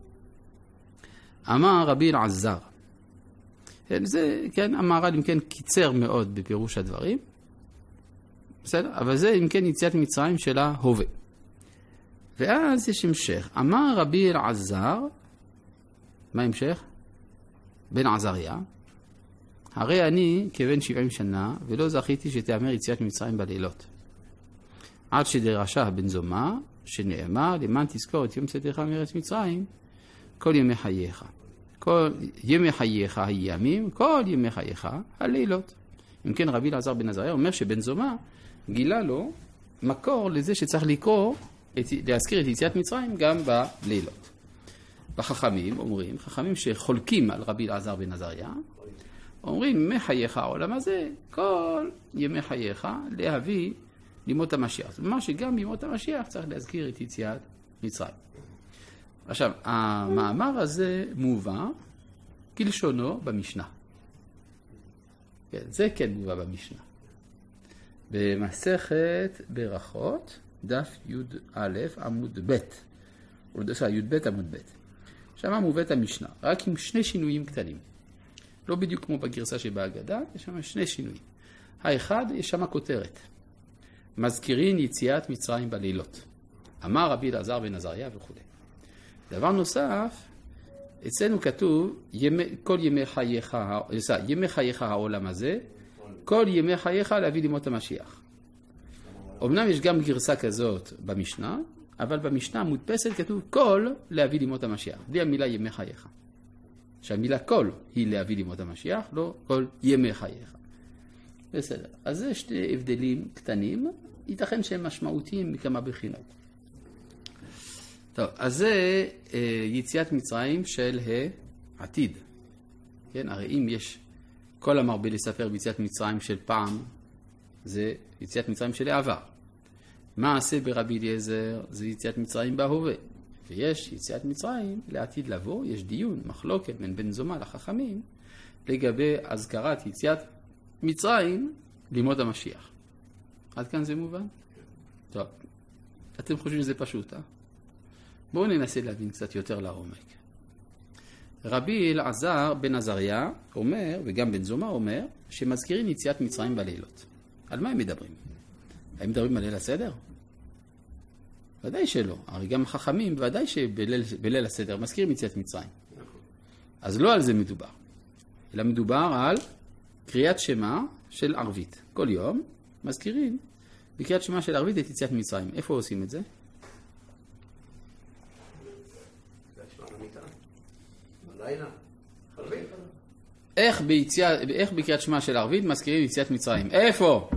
אמר רבי אלעזר, זה, כן, המהר"ל אם כן קיצר מאוד בפירוש הדברים, בסדר? אבל זה אם כן יציאת מצרים של ההווה. ואז יש המשך. אמר רבי אלעזר, מה המשך? בן עזריה, הרי אני כבן 70 שנה ולא זכיתי שתאמר יציאת מצרים בלילות. עד שדרשה בן זומא, שנאמר, למען תזכור את יום צאתך מארץ מצרים, כל ימי חייך. כל ימי חייך הימים, כל ימי חייך הלילות. אם כן רבי אלעזר בן עזריה אומר שבן זומא גילה לו מקור לזה שצריך לקרוא, להזכיר את יציאת מצרים גם בלילות. בחכמים אומרים, חכמים שחולקים על רבי אלעזר בן עזריה, אומרים, ימי חייך העולם הזה, כל ימי חייך להביא לימות המשיח. זאת אומרת שגם בימות המשיח צריך להזכיר את יציאת מצרים. עכשיו, המאמר הזה מובא כלשונו במשנה. כן, זה כן מובא במשנה. במסכת ברכות, דף י"א עמוד ב', י"ב עמוד ב'. שם מובאת המשנה, רק עם שני שינויים קטנים. לא בדיוק כמו בגרסה שבהגדה, יש שם שני שינויים. האחד, יש שם כותרת. מזכירין יציאת מצרים בלילות. אמר רבי אלעזר בן עזריה וכו'. דבר נוסף, אצלנו כתוב, כל ימי חייך, ימי חייך העולם הזה, כל ימי חייך להביא לימות המשיח. אמנם יש גם גרסה כזאת במשנה, אבל במשנה המודפסת כתוב כל להביא לימות המשיח. בלי המילה ימי חייך. שהמילה כל היא להביא לימות המשיח, לא כל ימי חייך. בסדר. אז זה שתי הבדלים קטנים, ייתכן שהם משמעותיים מכמה בחינות. טוב, אז זה יציאת מצרים של העתיד. כן, הרי אם יש כל המרבה לספר ביציאת מצרים של פעם, זה יציאת מצרים של העבר. מה עשה ברבי אליעזר? זה יציאת מצרים בהווה. ויש יציאת מצרים לעתיד לבוא, יש דיון, מחלוקת בין בן זומא לחכמים, לגבי הזכרת יציאת מצרים לימות המשיח. עד כאן זה מובן? טוב. אתם חושבים שזה פשוט, אה? בואו ננסה להבין קצת יותר לעומק. רבי אלעזר בן עזריה אומר, וגם בן זומא אומר, שמזכירים יציאת מצרים בלילות. על מה הם מדברים? הם מדברים על ליל הסדר? ודאי שלא. הרי גם חכמים, ודאי שבליל הסדר מזכירים יציאת מצרים. אז לא על זה מדובר. אלא מדובר על קריאת שמע של ערבית. כל יום מזכירים בקריאת שמע של ערבית את יציאת מצרים. איפה עושים את זה? איך בקריאת שמע של ערבית מזכירים יציאת מצרים? איפה?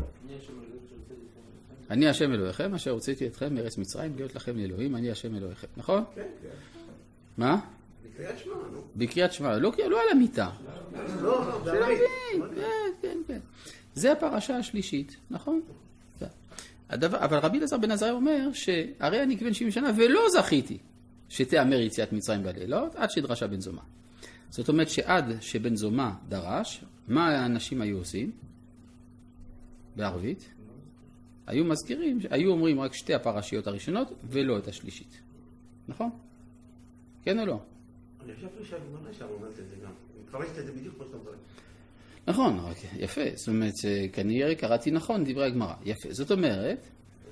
אני השם אלוהיכם, אשר הוצאתי אתכם מארץ מצרים, להיות לכם לאלוהים, אני השם אלוהיכם. נכון? כן, כן. מה? בקריאת שמע, נו. בקריאת שמע, לא על המיטה. לא, זה ערבית. כן, כן. זה הפרשה השלישית, נכון? אבל רבי אלעזר בן עזריה אומר שהרי אני כבן 70 שנה ולא זכיתי שתאמר יציאת מצרים בלילות עד שדרשה בן זומא. זאת אומרת שעד שבן זומא דרש, מה האנשים היו עושים? בערבית? היו מזכירים, היו אומרים רק שתי הפרשיות הראשונות ולא את השלישית. נכון? כן או לא? אני חושב שהגמרא שם אומרת את זה גם. אני מפרשת את זה בדיוק כמו שאתה אומר. נכון, רק יפה. זאת אומרת, כנראה קראתי נכון דברי הגמרא. יפה. זאת אומרת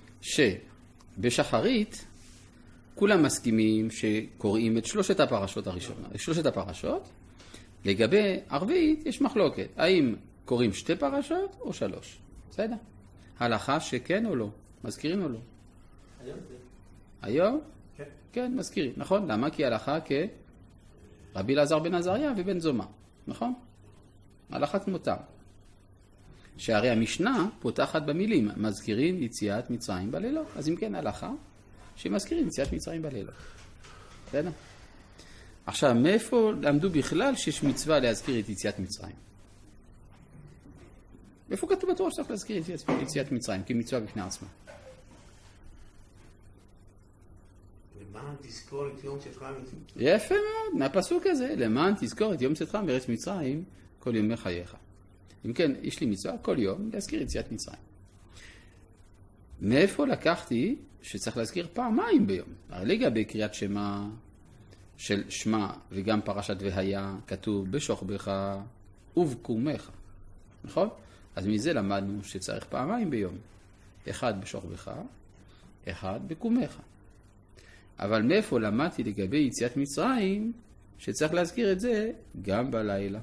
שבשחרית כולם מסכימים שקוראים את שלושת הפרשות הראשונות. שלושת הפרשות. לגבי ערבית יש מחלוקת. האם קוראים שתי פרשות או שלוש? בסדר? הלכה שכן או לא? מזכירים או לא? היום זה. היום? כן. כן, מזכירים. נכון? למה? כי הלכה כרבי אלעזר בן עזריה ובן זומא. נכון? הלכה כמותם. שהרי המשנה פותחת במילים, מזכירים יציאת מצרים בלילות. אז אם כן, הלכה שמזכירים יציאת מצרים בלילות. בסדר? עכשיו, מאיפה למדו בכלל שיש מצווה להזכיר את יציאת מצרים? איפה כתוב בתורה שצריך להזכיר את יציאת מצרים כמצווה בפני עצמה? למען תזכור את יום צאתך מארץ מצרים. יפה מאוד, מהפסוק הזה, למען תזכור את יום צאתך מארץ מצרים כל ימי חייך. אם כן, יש לי מצווה כל יום להזכיר יציאת מצרים. מאיפה לקחתי שצריך להזכיר פעמיים ביום? הרי לגבי קריאת שמע של שמע וגם פרשת והיה כתוב בשוכבך ובקומך, נכון? אז מזה למדנו שצריך פעמיים ביום, אחד בשוכבך, אחד בקומך. אבל מאיפה למדתי לגבי יציאת מצרים שצריך להזכיר את זה גם בלילה?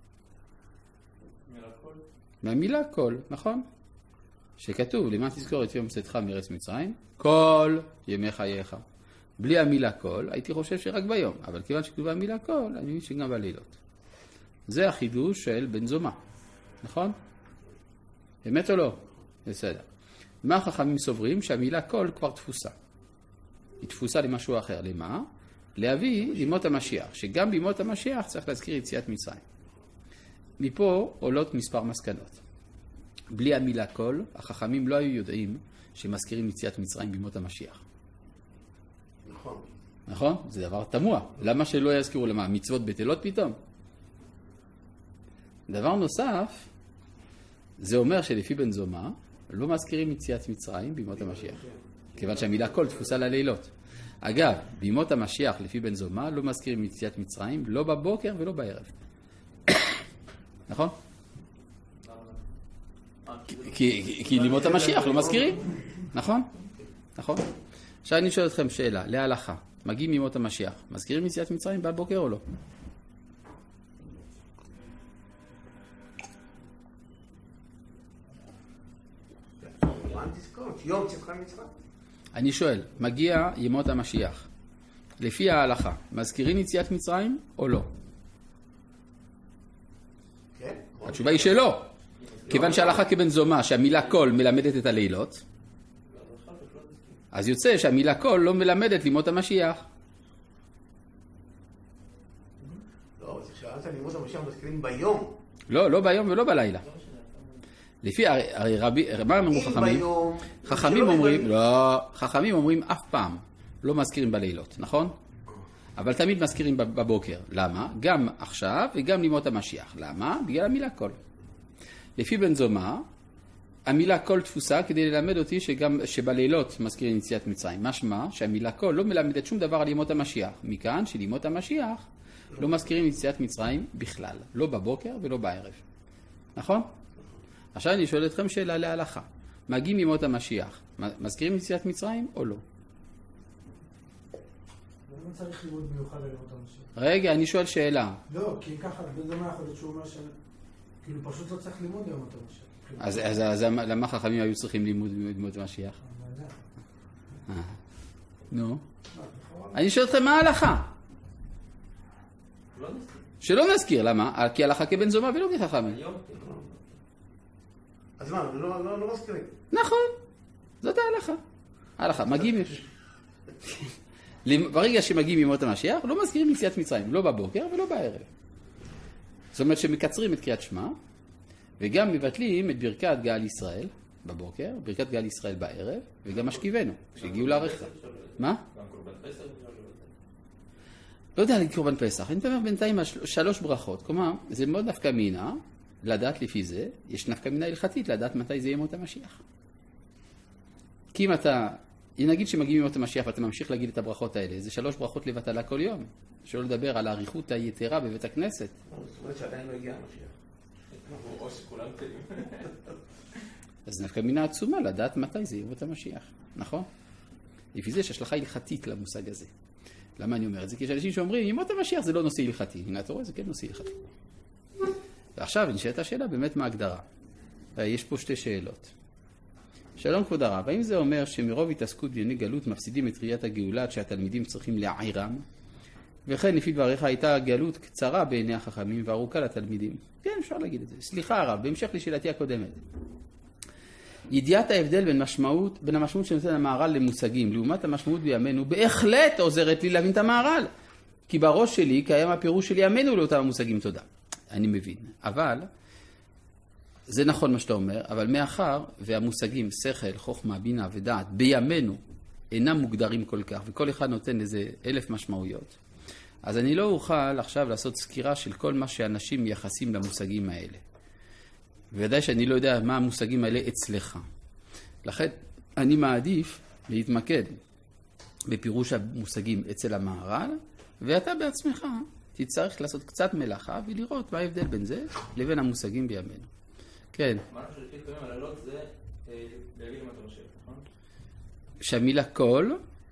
מהמילה כל, נכון? שכתוב, למען תזכור את יום צאתך מארץ מצרים, כל ימי חייך. בלי המילה כל, הייתי חושב שרק ביום, אבל כיוון שכתובה המילה כל, אני מבין שגם בלילות. זה החידוש של בן זומא, נכון? אמת או לא? בסדר. מה החכמים סוברים? שהמילה כל כבר תפוסה. היא תפוסה למשהו אחר. למה? להביא לימות המשיח, שגם בימות המשיח צריך להזכיר יציאת מצרים. מפה עולות מספר מסקנות. בלי המילה כל, החכמים לא היו יודעים שמזכירים יציאת מצרים בימות המשיח. נכון. נכון? זה דבר תמוה. למה שלא יזכירו למה? מצוות בטלות פתאום? דבר נוסף, זה אומר שלפי בן זומא, לא מזכירים יציאת מצרים בימות המשיח. כיוון שהמילה כל תפוסה ללילות. אגב, בימות המשיח לפי בן זומא, לא מזכירים יציאת מצרים, לא בבוקר ולא בערב. נכון? כי לימות המשיח לא מזכירים. נכון? נכון? עכשיו אני שואל אתכם שאלה, להלכה, מגיעים מימות המשיח, מזכירים יציאת מצרים בבוקר או לא? יום צאתך מצרים. אני שואל, מגיע ימות המשיח, לפי ההלכה, מזכירים יציאת מצרים או לא? כן. התשובה היא שלא. כיוון שההלכה כבן זומא, שהמילה כל מלמדת את הלילות, אז יוצא שהמילה כל לא מלמדת לימות המשיח. לא, זה שאלת לימות המשיח מזכירים ביום. לא, לא ביום ולא בלילה. לפי, הרי רבי, מה אמרו חכמים? חכמים אומרים, לא, חכמים אומרים אף פעם לא מזכירים בלילות, נכון? אבל תמיד מזכירים בבוקר. למה? גם עכשיו וגם לימות המשיח. למה? בגלל המילה כל. לפי בן זומא, המילה כל תפוסה כדי ללמד אותי שבלילות מזכירים יציאת מצרים. משמע שהמילה כל לא מלמדת שום דבר על לימות המשיח. מכאן שלימות המשיח לא מזכירים יציאת מצרים בכלל. לא בבוקר ולא בערב. נכון? עכשיו אני שואל אתכם שאלה להלכה. מגיעים ימות המשיח, מזכירים יציאת מצרים או לא? למה צריך לימוד מיוחד על ימות המשיח? רגע, אני שואל שאלה. לא, כי ככה, בן זומא יכול להיות שהוא אומר כאילו פשוט לא צריך לימוד ימות המשיח. אז למה חכמים היו צריכים לימוד ימות המשיח? נו. אני שואל אתכם מה ההלכה? שלא נזכיר, למה? כי ההלכה כבן זומא ולא כחכמים. אז מה, לא מזכירים. נכון, זאת ההלכה. ההלכה, מגיעים... ברגע שמגיעים ימות המשיח, לא מזכירים יציאת מצרים, לא בבוקר ולא בערב. זאת אומרת שמקצרים את קריאת שמע, וגם מבטלים את ברכת גאל ישראל בבוקר, ברכת גאל ישראל בערב, וגם משכיבנו, שהגיעו לערכה. מה? גם קורבן פסח? לא יודע על קורבן פסח, אני מדבר בינתיים על 3 ברכות, כלומר, זה מאוד נפקא מינה, לדעת לפי זה, יש נפקא מינה הלכתית, לדעת מתי זה ימות המשיח. כי אם נגיד שמגיעים ימות המשיח ואתה ממשיך להגיד את הברכות האלה, זה 3 ברכות לבטלה כל יום, שלא לדבר על האריכות היתרה בבית הכנסת. זאת אומרת שעדיין לא הגיע המשיח. או שכולם קטנים. אז נפקא מינה עצומה לדעת מתי זה ימות המשיח, נכון? לפי זה יש השלכה הלכתית למושג הזה. למה אני אומר את זה? כי יש אנשים שאומרים, ימות המשיח זה לא נושא הלכתי. הנה, אתה רואה, זה כן נושא הלכתי. ועכשיו נשאלת השאלה באמת מה ההגדרה. יש פה 2 שאלות. שלום כבוד הרב, האם זה אומר שמרוב התעסקות בענייני גלות מפסידים את ראיית הגאולה עד שהתלמידים צריכים להעירם? וכן לפי דבריך הייתה גלות קצרה בעיני החכמים וארוכה לתלמידים. כן, אפשר להגיד את זה. סליחה הרב, בהמשך לשאלתי הקודמת. ידיעת ההבדל בין המשמעות שנותן המהר"ל למושגים, לעומת המשמעות בימינו, בהחלט עוזרת לי להבין את המהר"ל. כי בראש שלי קיים הפירוש של ימינו לאותם המושגים, תודה. אני מבין. אבל, זה נכון מה שאתה אומר, אבל מאחר והמושגים שכל, חוכמה, בינה ודעת בימינו אינם מוגדרים כל כך, וכל אחד נותן איזה 1000 משמעויות, אז אני לא אוכל עכשיו לעשות סקירה של כל מה שאנשים מייחסים למושגים האלה. ודאי שאני לא יודע מה המושגים האלה אצלך. לכן, אני מעדיף להתמקד בפירוש המושגים אצל המהר"ל, ואתה בעצמך תצטרך לעשות קצת מלאכה ולראות מה ההבדל בין זה לבין המושגים בימינו. כן. מה אנחנו שלפי קוראים הלילות זה להגיד למה אתה משאיר, נכון? שהמילה כל,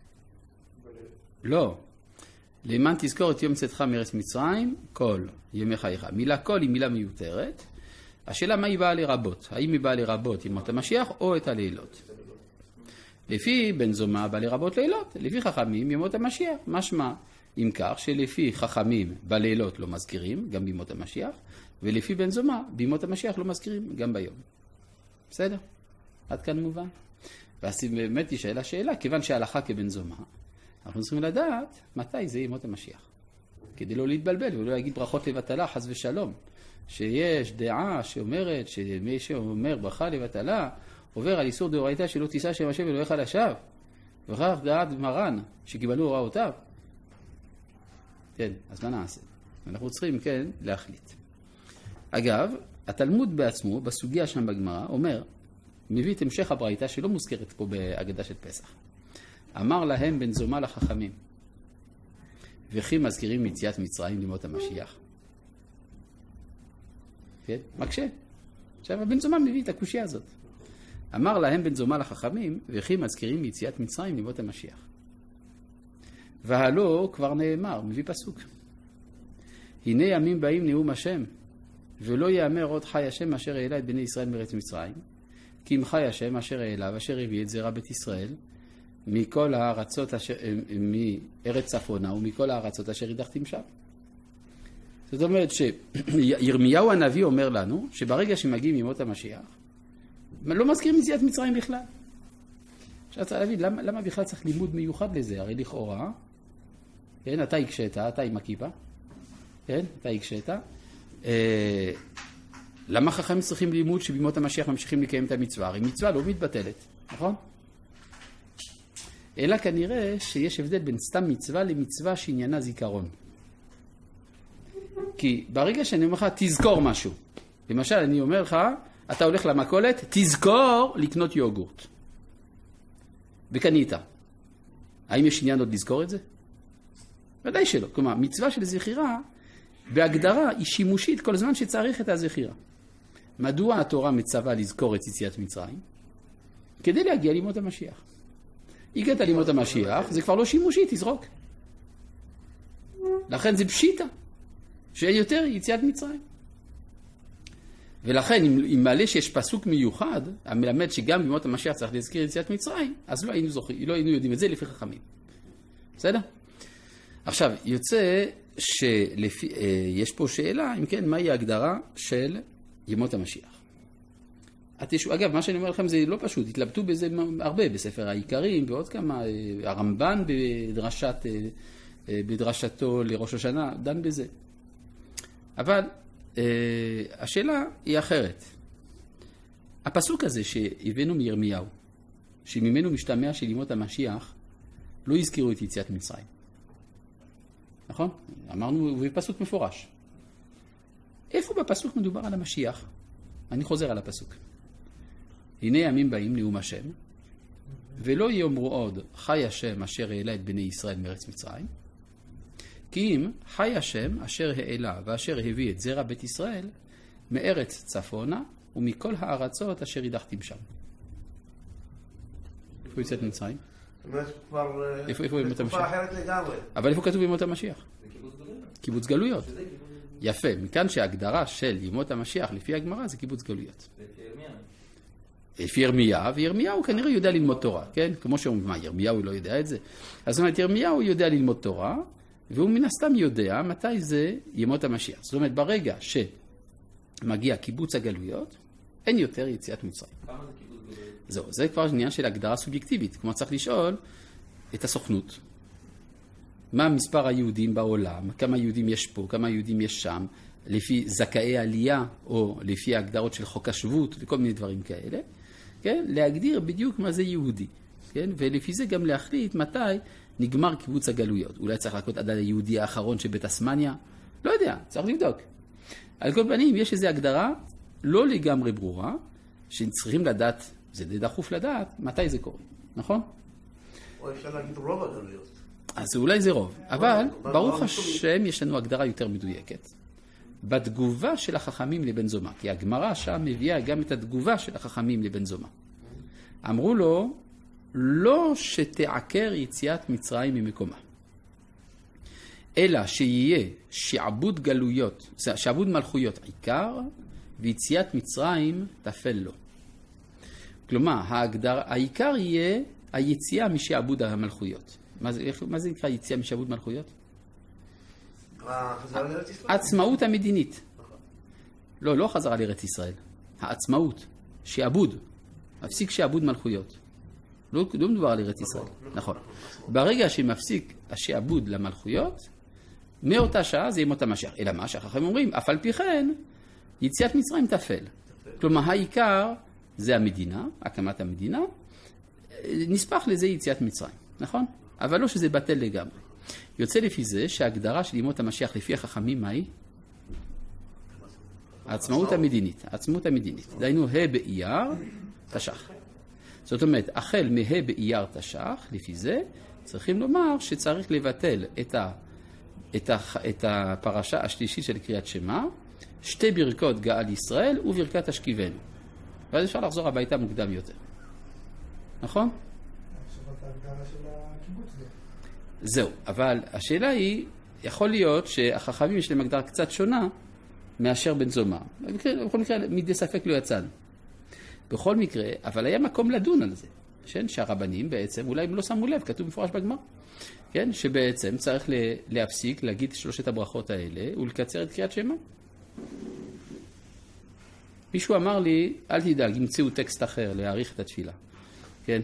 לא. למען תזכור את יום צאתך מארץ מצרים, כל, ימי חייך. מילה כל היא מילה מיותרת. השאלה מה היא באה לרבות? האם היא באה לרבות ימות המשיח או את הלילות? לפי בן זומא בא לרבות לילות, לפי חכמים ימות המשיח. משמע אם כך שלפי חכמים בלילות לא מזכירים, גם בימות המשיח, ולפי בן זומא בימות המשיח לא מזכירים, גם ביום. בסדר? עד כאן מובן. ואז באמת תשאל השאלה, כיוון שההלכה כבן זומא, אנחנו צריכים לדעת מתי זה ימות המשיח. כדי לא להתבלבל ולא להגיד ברכות לבטלה, חס ושלום. שיש דעה שאומרת שמי שאומר ברכה לבטלה, עובר על איסור דאורייתא שלא תישא שם השם אלוהיך לשווא. וכך דעת מרן שקיבלו הוראותיו. כן, אז מה נעשה? אנחנו צריכים, כן, להחליט. אגב, התלמוד בעצמו, בסוגיה שם בגמרא, אומר, מביא את המשך הברייתא שלא מוזכרת פה בהגדה של פסח. אמר להם בן זומא לחכמים, וכי מזכירים יציאת מצרים לימות המשיח. כן, מקשה. עכשיו, בן זומא מביא את הקושיה הזאת. אמר להם בן זומא לחכמים, וכי מזכירים יציאת מצרים לימות המשיח. והלא כבר נאמר, מביא פסוק. הנה ימים באים נאום השם, ולא יאמר עוד חי השם אשר העלה את בני ישראל מארץ מצרים, כי אם חי השם אשר העלה ואשר הביא את זרע בית ישראל, מכל הארצות אשר, מארץ צפונה ומכל הארצות אשר הדחתם שם. זאת אומרת שירמיהו הנביא אומר לנו, שברגע שמגיעים ימות המשיח, לא מזכירים יציאת מצרים בכלל. עכשיו צריך להבין, למה בכלל צריך לימוד מיוחד לזה? הרי לכאורה, כן, אתה הקשית, אתה עם הכיפה, כן, אתה הקשית. למה חכמים צריכים לימוד שבימות המשיח ממשיכים לקיים את המצווה? הרי מצווה לא מתבטלת, נכון? אלא כנראה שיש הבדל בין סתם מצווה למצווה שעניינה זיכרון. כי ברגע שאני אומר לך, תזכור משהו. למשל, אני אומר לך, אתה הולך למכולת, תזכור לקנות יוגורט. וקנית. האם יש עניין עוד לזכור את זה? ודאי שלא. כלומר, מצווה של זכירה, בהגדרה, היא שימושית כל זמן שצריך את הזכירה. מדוע התורה מצווה לזכור את יציאת מצרים? כדי להגיע לימות המשיח. הגעת לימות המשיח, זה כבר לא שימושי, תזרוק. לכן זה פשיטה, שאין יותר יציאת מצרים. ולכן, אם מעלה שיש פסוק מיוחד, המלמד שגם בימות המשיח צריך להזכיר יציאת מצרים, אז לא היינו יודעים את זה לפי חכמים. בסדר? עכשיו, יוצא שיש פה שאלה, אם כן, מהי ההגדרה של ימות המשיח? אגב, מה שאני אומר לכם זה לא פשוט, התלבטו בזה הרבה, בספר העיקרים ועוד כמה, הרמב"ן בדרשתו לראש השנה, דן בזה. אבל השאלה היא אחרת. הפסוק הזה שהבאנו מירמיהו, שממנו משתמע של ימות המשיח, לא הזכירו את יציאת מצרים. נכון? אמרנו, הוא פסוק מפורש. איפה בפסוק מדובר על המשיח? אני חוזר על הפסוק. הנה ימים באים נאום השם, ולא יאמרו עוד חי השם אשר העלה את בני ישראל מארץ מצרים, כי אם חי השם אשר העלה ואשר הביא את זרע בית ישראל מארץ צפונה ומכל הארצות אשר הדחתם שם. איפה יציאת מצרים? איפה ימות המשיח? אבל איפה כתוב ימות המשיח? קיבוץ גלויות. יפה, מכאן שההגדרה של ימות המשיח לפי הגמרא זה קיבוץ גלויות. לפי ירמיהו, וירמיהו כנראה יודע ללמוד תורה, כן? כמו שאומרים, מה, ירמיהו לא יודע את זה? אז זאת אומרת, ירמיהו יודע ללמוד תורה, והוא מן הסתם יודע מתי זה ימות המשיח. זאת אומרת, ברגע שמגיע קיבוץ הגלויות, אין יותר יציאת מצרים. כמה זה קיבוץ גלויות? זהו, זה כבר עניין של הגדרה סובייקטיבית. כמו צריך לשאול את הסוכנות. מה מספר היהודים בעולם? כמה יהודים יש פה? כמה יהודים יש שם? לפי זכאי עלייה, או לפי ההגדרות של חוק השבות, וכל מיני דברים כאלה. כן? להגדיר בדיוק מה זה יהודי. כן? ולפי זה גם להחליט מתי נגמר קיבוץ הגלויות. אולי צריך לחכות עד היהודי האחרון שבית אסמניה? לא יודע, צריך לבדוק. על כל פנים, יש איזו הגדרה לא לגמרי ברורה, שצריכים לדעת זה די דחוף לדעת מתי זה קורה, נכון? או אפשר להגיד רוב הגלויות. אז אולי זה רוב, אבל ברוך השם יש לנו הגדרה יותר מדויקת. בתגובה של החכמים לבן זומא, כי הגמרא שם מביאה גם את התגובה של החכמים לבן זומא. אמרו לו, לא שתעקר יציאת מצרים ממקומה, אלא שיהיה שעבוד גלויות, שעבוד מלכויות עיקר, ויציאת מצרים תפל לו. כלומר, העיקר יהיה היציאה משעבוד המלכויות. מה זה נקרא יציאה משעבוד מלכויות? חזרה לארץ ישראל? העצמאות המדינית. לא חזרה לארץ ישראל. העצמאות, שעבוד. מפסיק שעבוד מלכויות. לא מדובר על ארץ ישראל. נכון. ברגע שמפסיק השעבוד למלכויות, מאותה שעה זה ימות המשיח. אלא מה שהחכמים אומרים, אף על פי כן, יציאת מצרים תפל. כלומר, העיקר זה המדינה, הקמת המדינה, נספח לזה יציאת מצרים. נכון? אבל לא שזה בטל לגמרי. יוצא לפי זה שההגדרה של ימות המשיח לפי החכמים מה היא? העצמאות המדינית. העצמאות המדינית. דהיינו, ה' באייר תש"ח. זאת אומרת, החל מה' באייר תש"ח, לפי זה, צריכים לומר שצריך לבטל את הפרשה השלישית של קריאת שמע, שתי ברכות גאל ישראל וברכת השכיבנו. ואז אפשר לחזור הביתה מוקדם יותר. נכון? זהו, אבל השאלה היא, יכול להיות שהחכמים יש להם הגדרה קצת שונה מאשר בן זומא. בכל מקרה, מדי ספק לא יצאנו. בכל מקרה, אבל היה מקום לדון על זה. שהרבנים בעצם, אולי הם לא שמו לב, כתוב מפורש בגמרא. כן, שבעצם צריך להפסיק, להגיד את שלושת הברכות האלה ולקצר את קריאת שמע. מישהו אמר לי, אל תדאג, ימצאו טקסט אחר להעריך את התפילה. כן?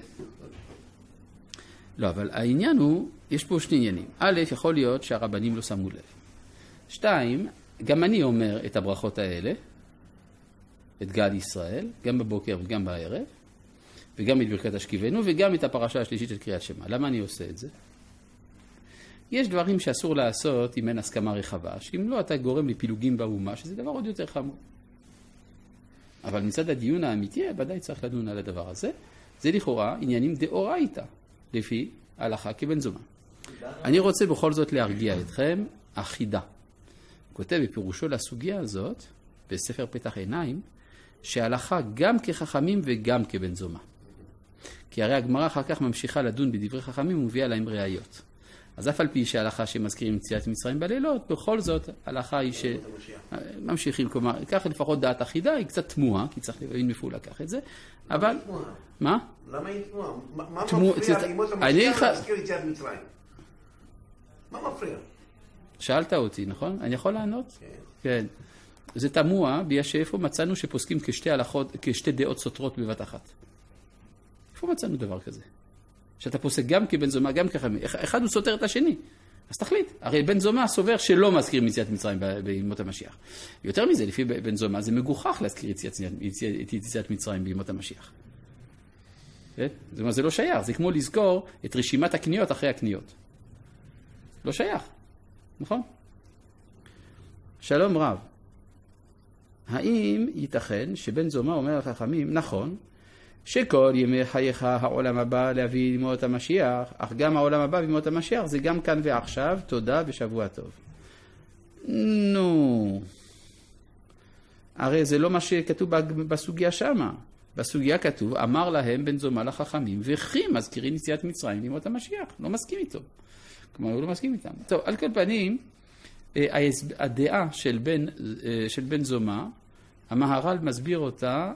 לא, אבל העניין הוא, יש פה שני עניינים. א', יכול להיות שהרבנים לא שמו לב. 2, גם אני אומר את הברכות האלה, את גאל ישראל, גם בבוקר וגם בערב, וגם את ברכת השכיבנו, וגם את הפרשה השלישית של קריאת שמע. למה אני עושה את זה? יש דברים שאסור לעשות אם אין הסכמה רחבה, שאם לא אתה גורם לפילוגים באומה, שזה דבר עוד יותר חמור. אבל מצד הדיון האמיתי, ודאי צריך לדון על הדבר הזה. זה לכאורה עניינים דאורייתא, לפי הלכה כבן זומא. אני רוצה בכל זאת להרגיע אתכם, אחידה. הוא כותב בפירושו לסוגיה הזאת, בספר פתח עיניים, שההלכה גם כחכמים וגם כבן זומא. כי הרי הגמרא אחר כך ממשיכה לדון בדברי חכמים ומביאה להם ראיות. אז אף על פי שההלכה שמזכירים יציאת מצרים בלילות, בכל זאת ההלכה היא שממשיכים, כלומר, ככה לפחות דעת אחידה, היא קצת תמוהה, כי צריך להבין מאיפה הוא לקח את זה, אבל... מה? למה היא תמוהה? מה מפריע לימות המשיח להזכיר יציאת מצרים? מה מפריע? שאלת אותי, נכון? אני יכול לענות? כן. זה תמוה, בגלל שאיפה מצאנו שפוסקים כשתי דעות סותרות בבת אחת. איפה מצאנו דבר כזה? שאתה פוסק גם כבן זומא, גם כחכמים. אחד הוא סותר את השני. אז תחליט. הרי בן זומא סובר שלא מזכיר יציאת מצרים בימות המשיח. יותר מזה, לפי בן זומא, זה מגוחך להזכיר יציאת מצרים בימות המשיח. זאת אומרת, זה לא שייך. זה כמו לזכור את רשימת הקניות אחרי הקניות. לא שייך. נכון? שלום רב. האם ייתכן שבן זומא אומר לחכמים, נכון, שכל ימי חייך העולם הבא להביא לימות המשיח, אך גם העולם הבא בימות המשיח זה גם כאן ועכשיו, תודה ושבוע טוב. נו, הרי זה לא מה שכתוב בסוגיה שמה. בסוגיה כתוב, אמר להם בן זומא לחכמים, וכי מזכירים יציאת מצרים לימות המשיח. לא מסכים איתו. כלומר, הוא לא מסכים איתם. טוב, על כל פנים, הדעה של בן זומא, המהר"ל מסביר אותה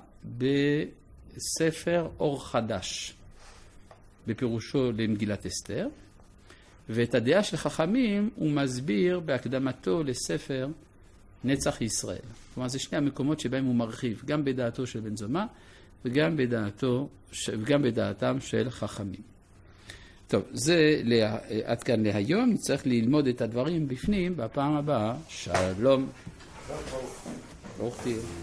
בספר אור חדש, בפירושו למגילת אסתר, ואת הדעה של חכמים הוא מסביר בהקדמתו לספר נצח ישראל. כלומר, זה שני המקומות שבהם הוא מרחיב, גם בדעתו של בן זומא, וגם בדעתם של חכמים. טוב, זה עד כאן להיום, נצטרך ללמוד את הדברים בפנים בפעם הבאה. שלום. ברוך תהיה.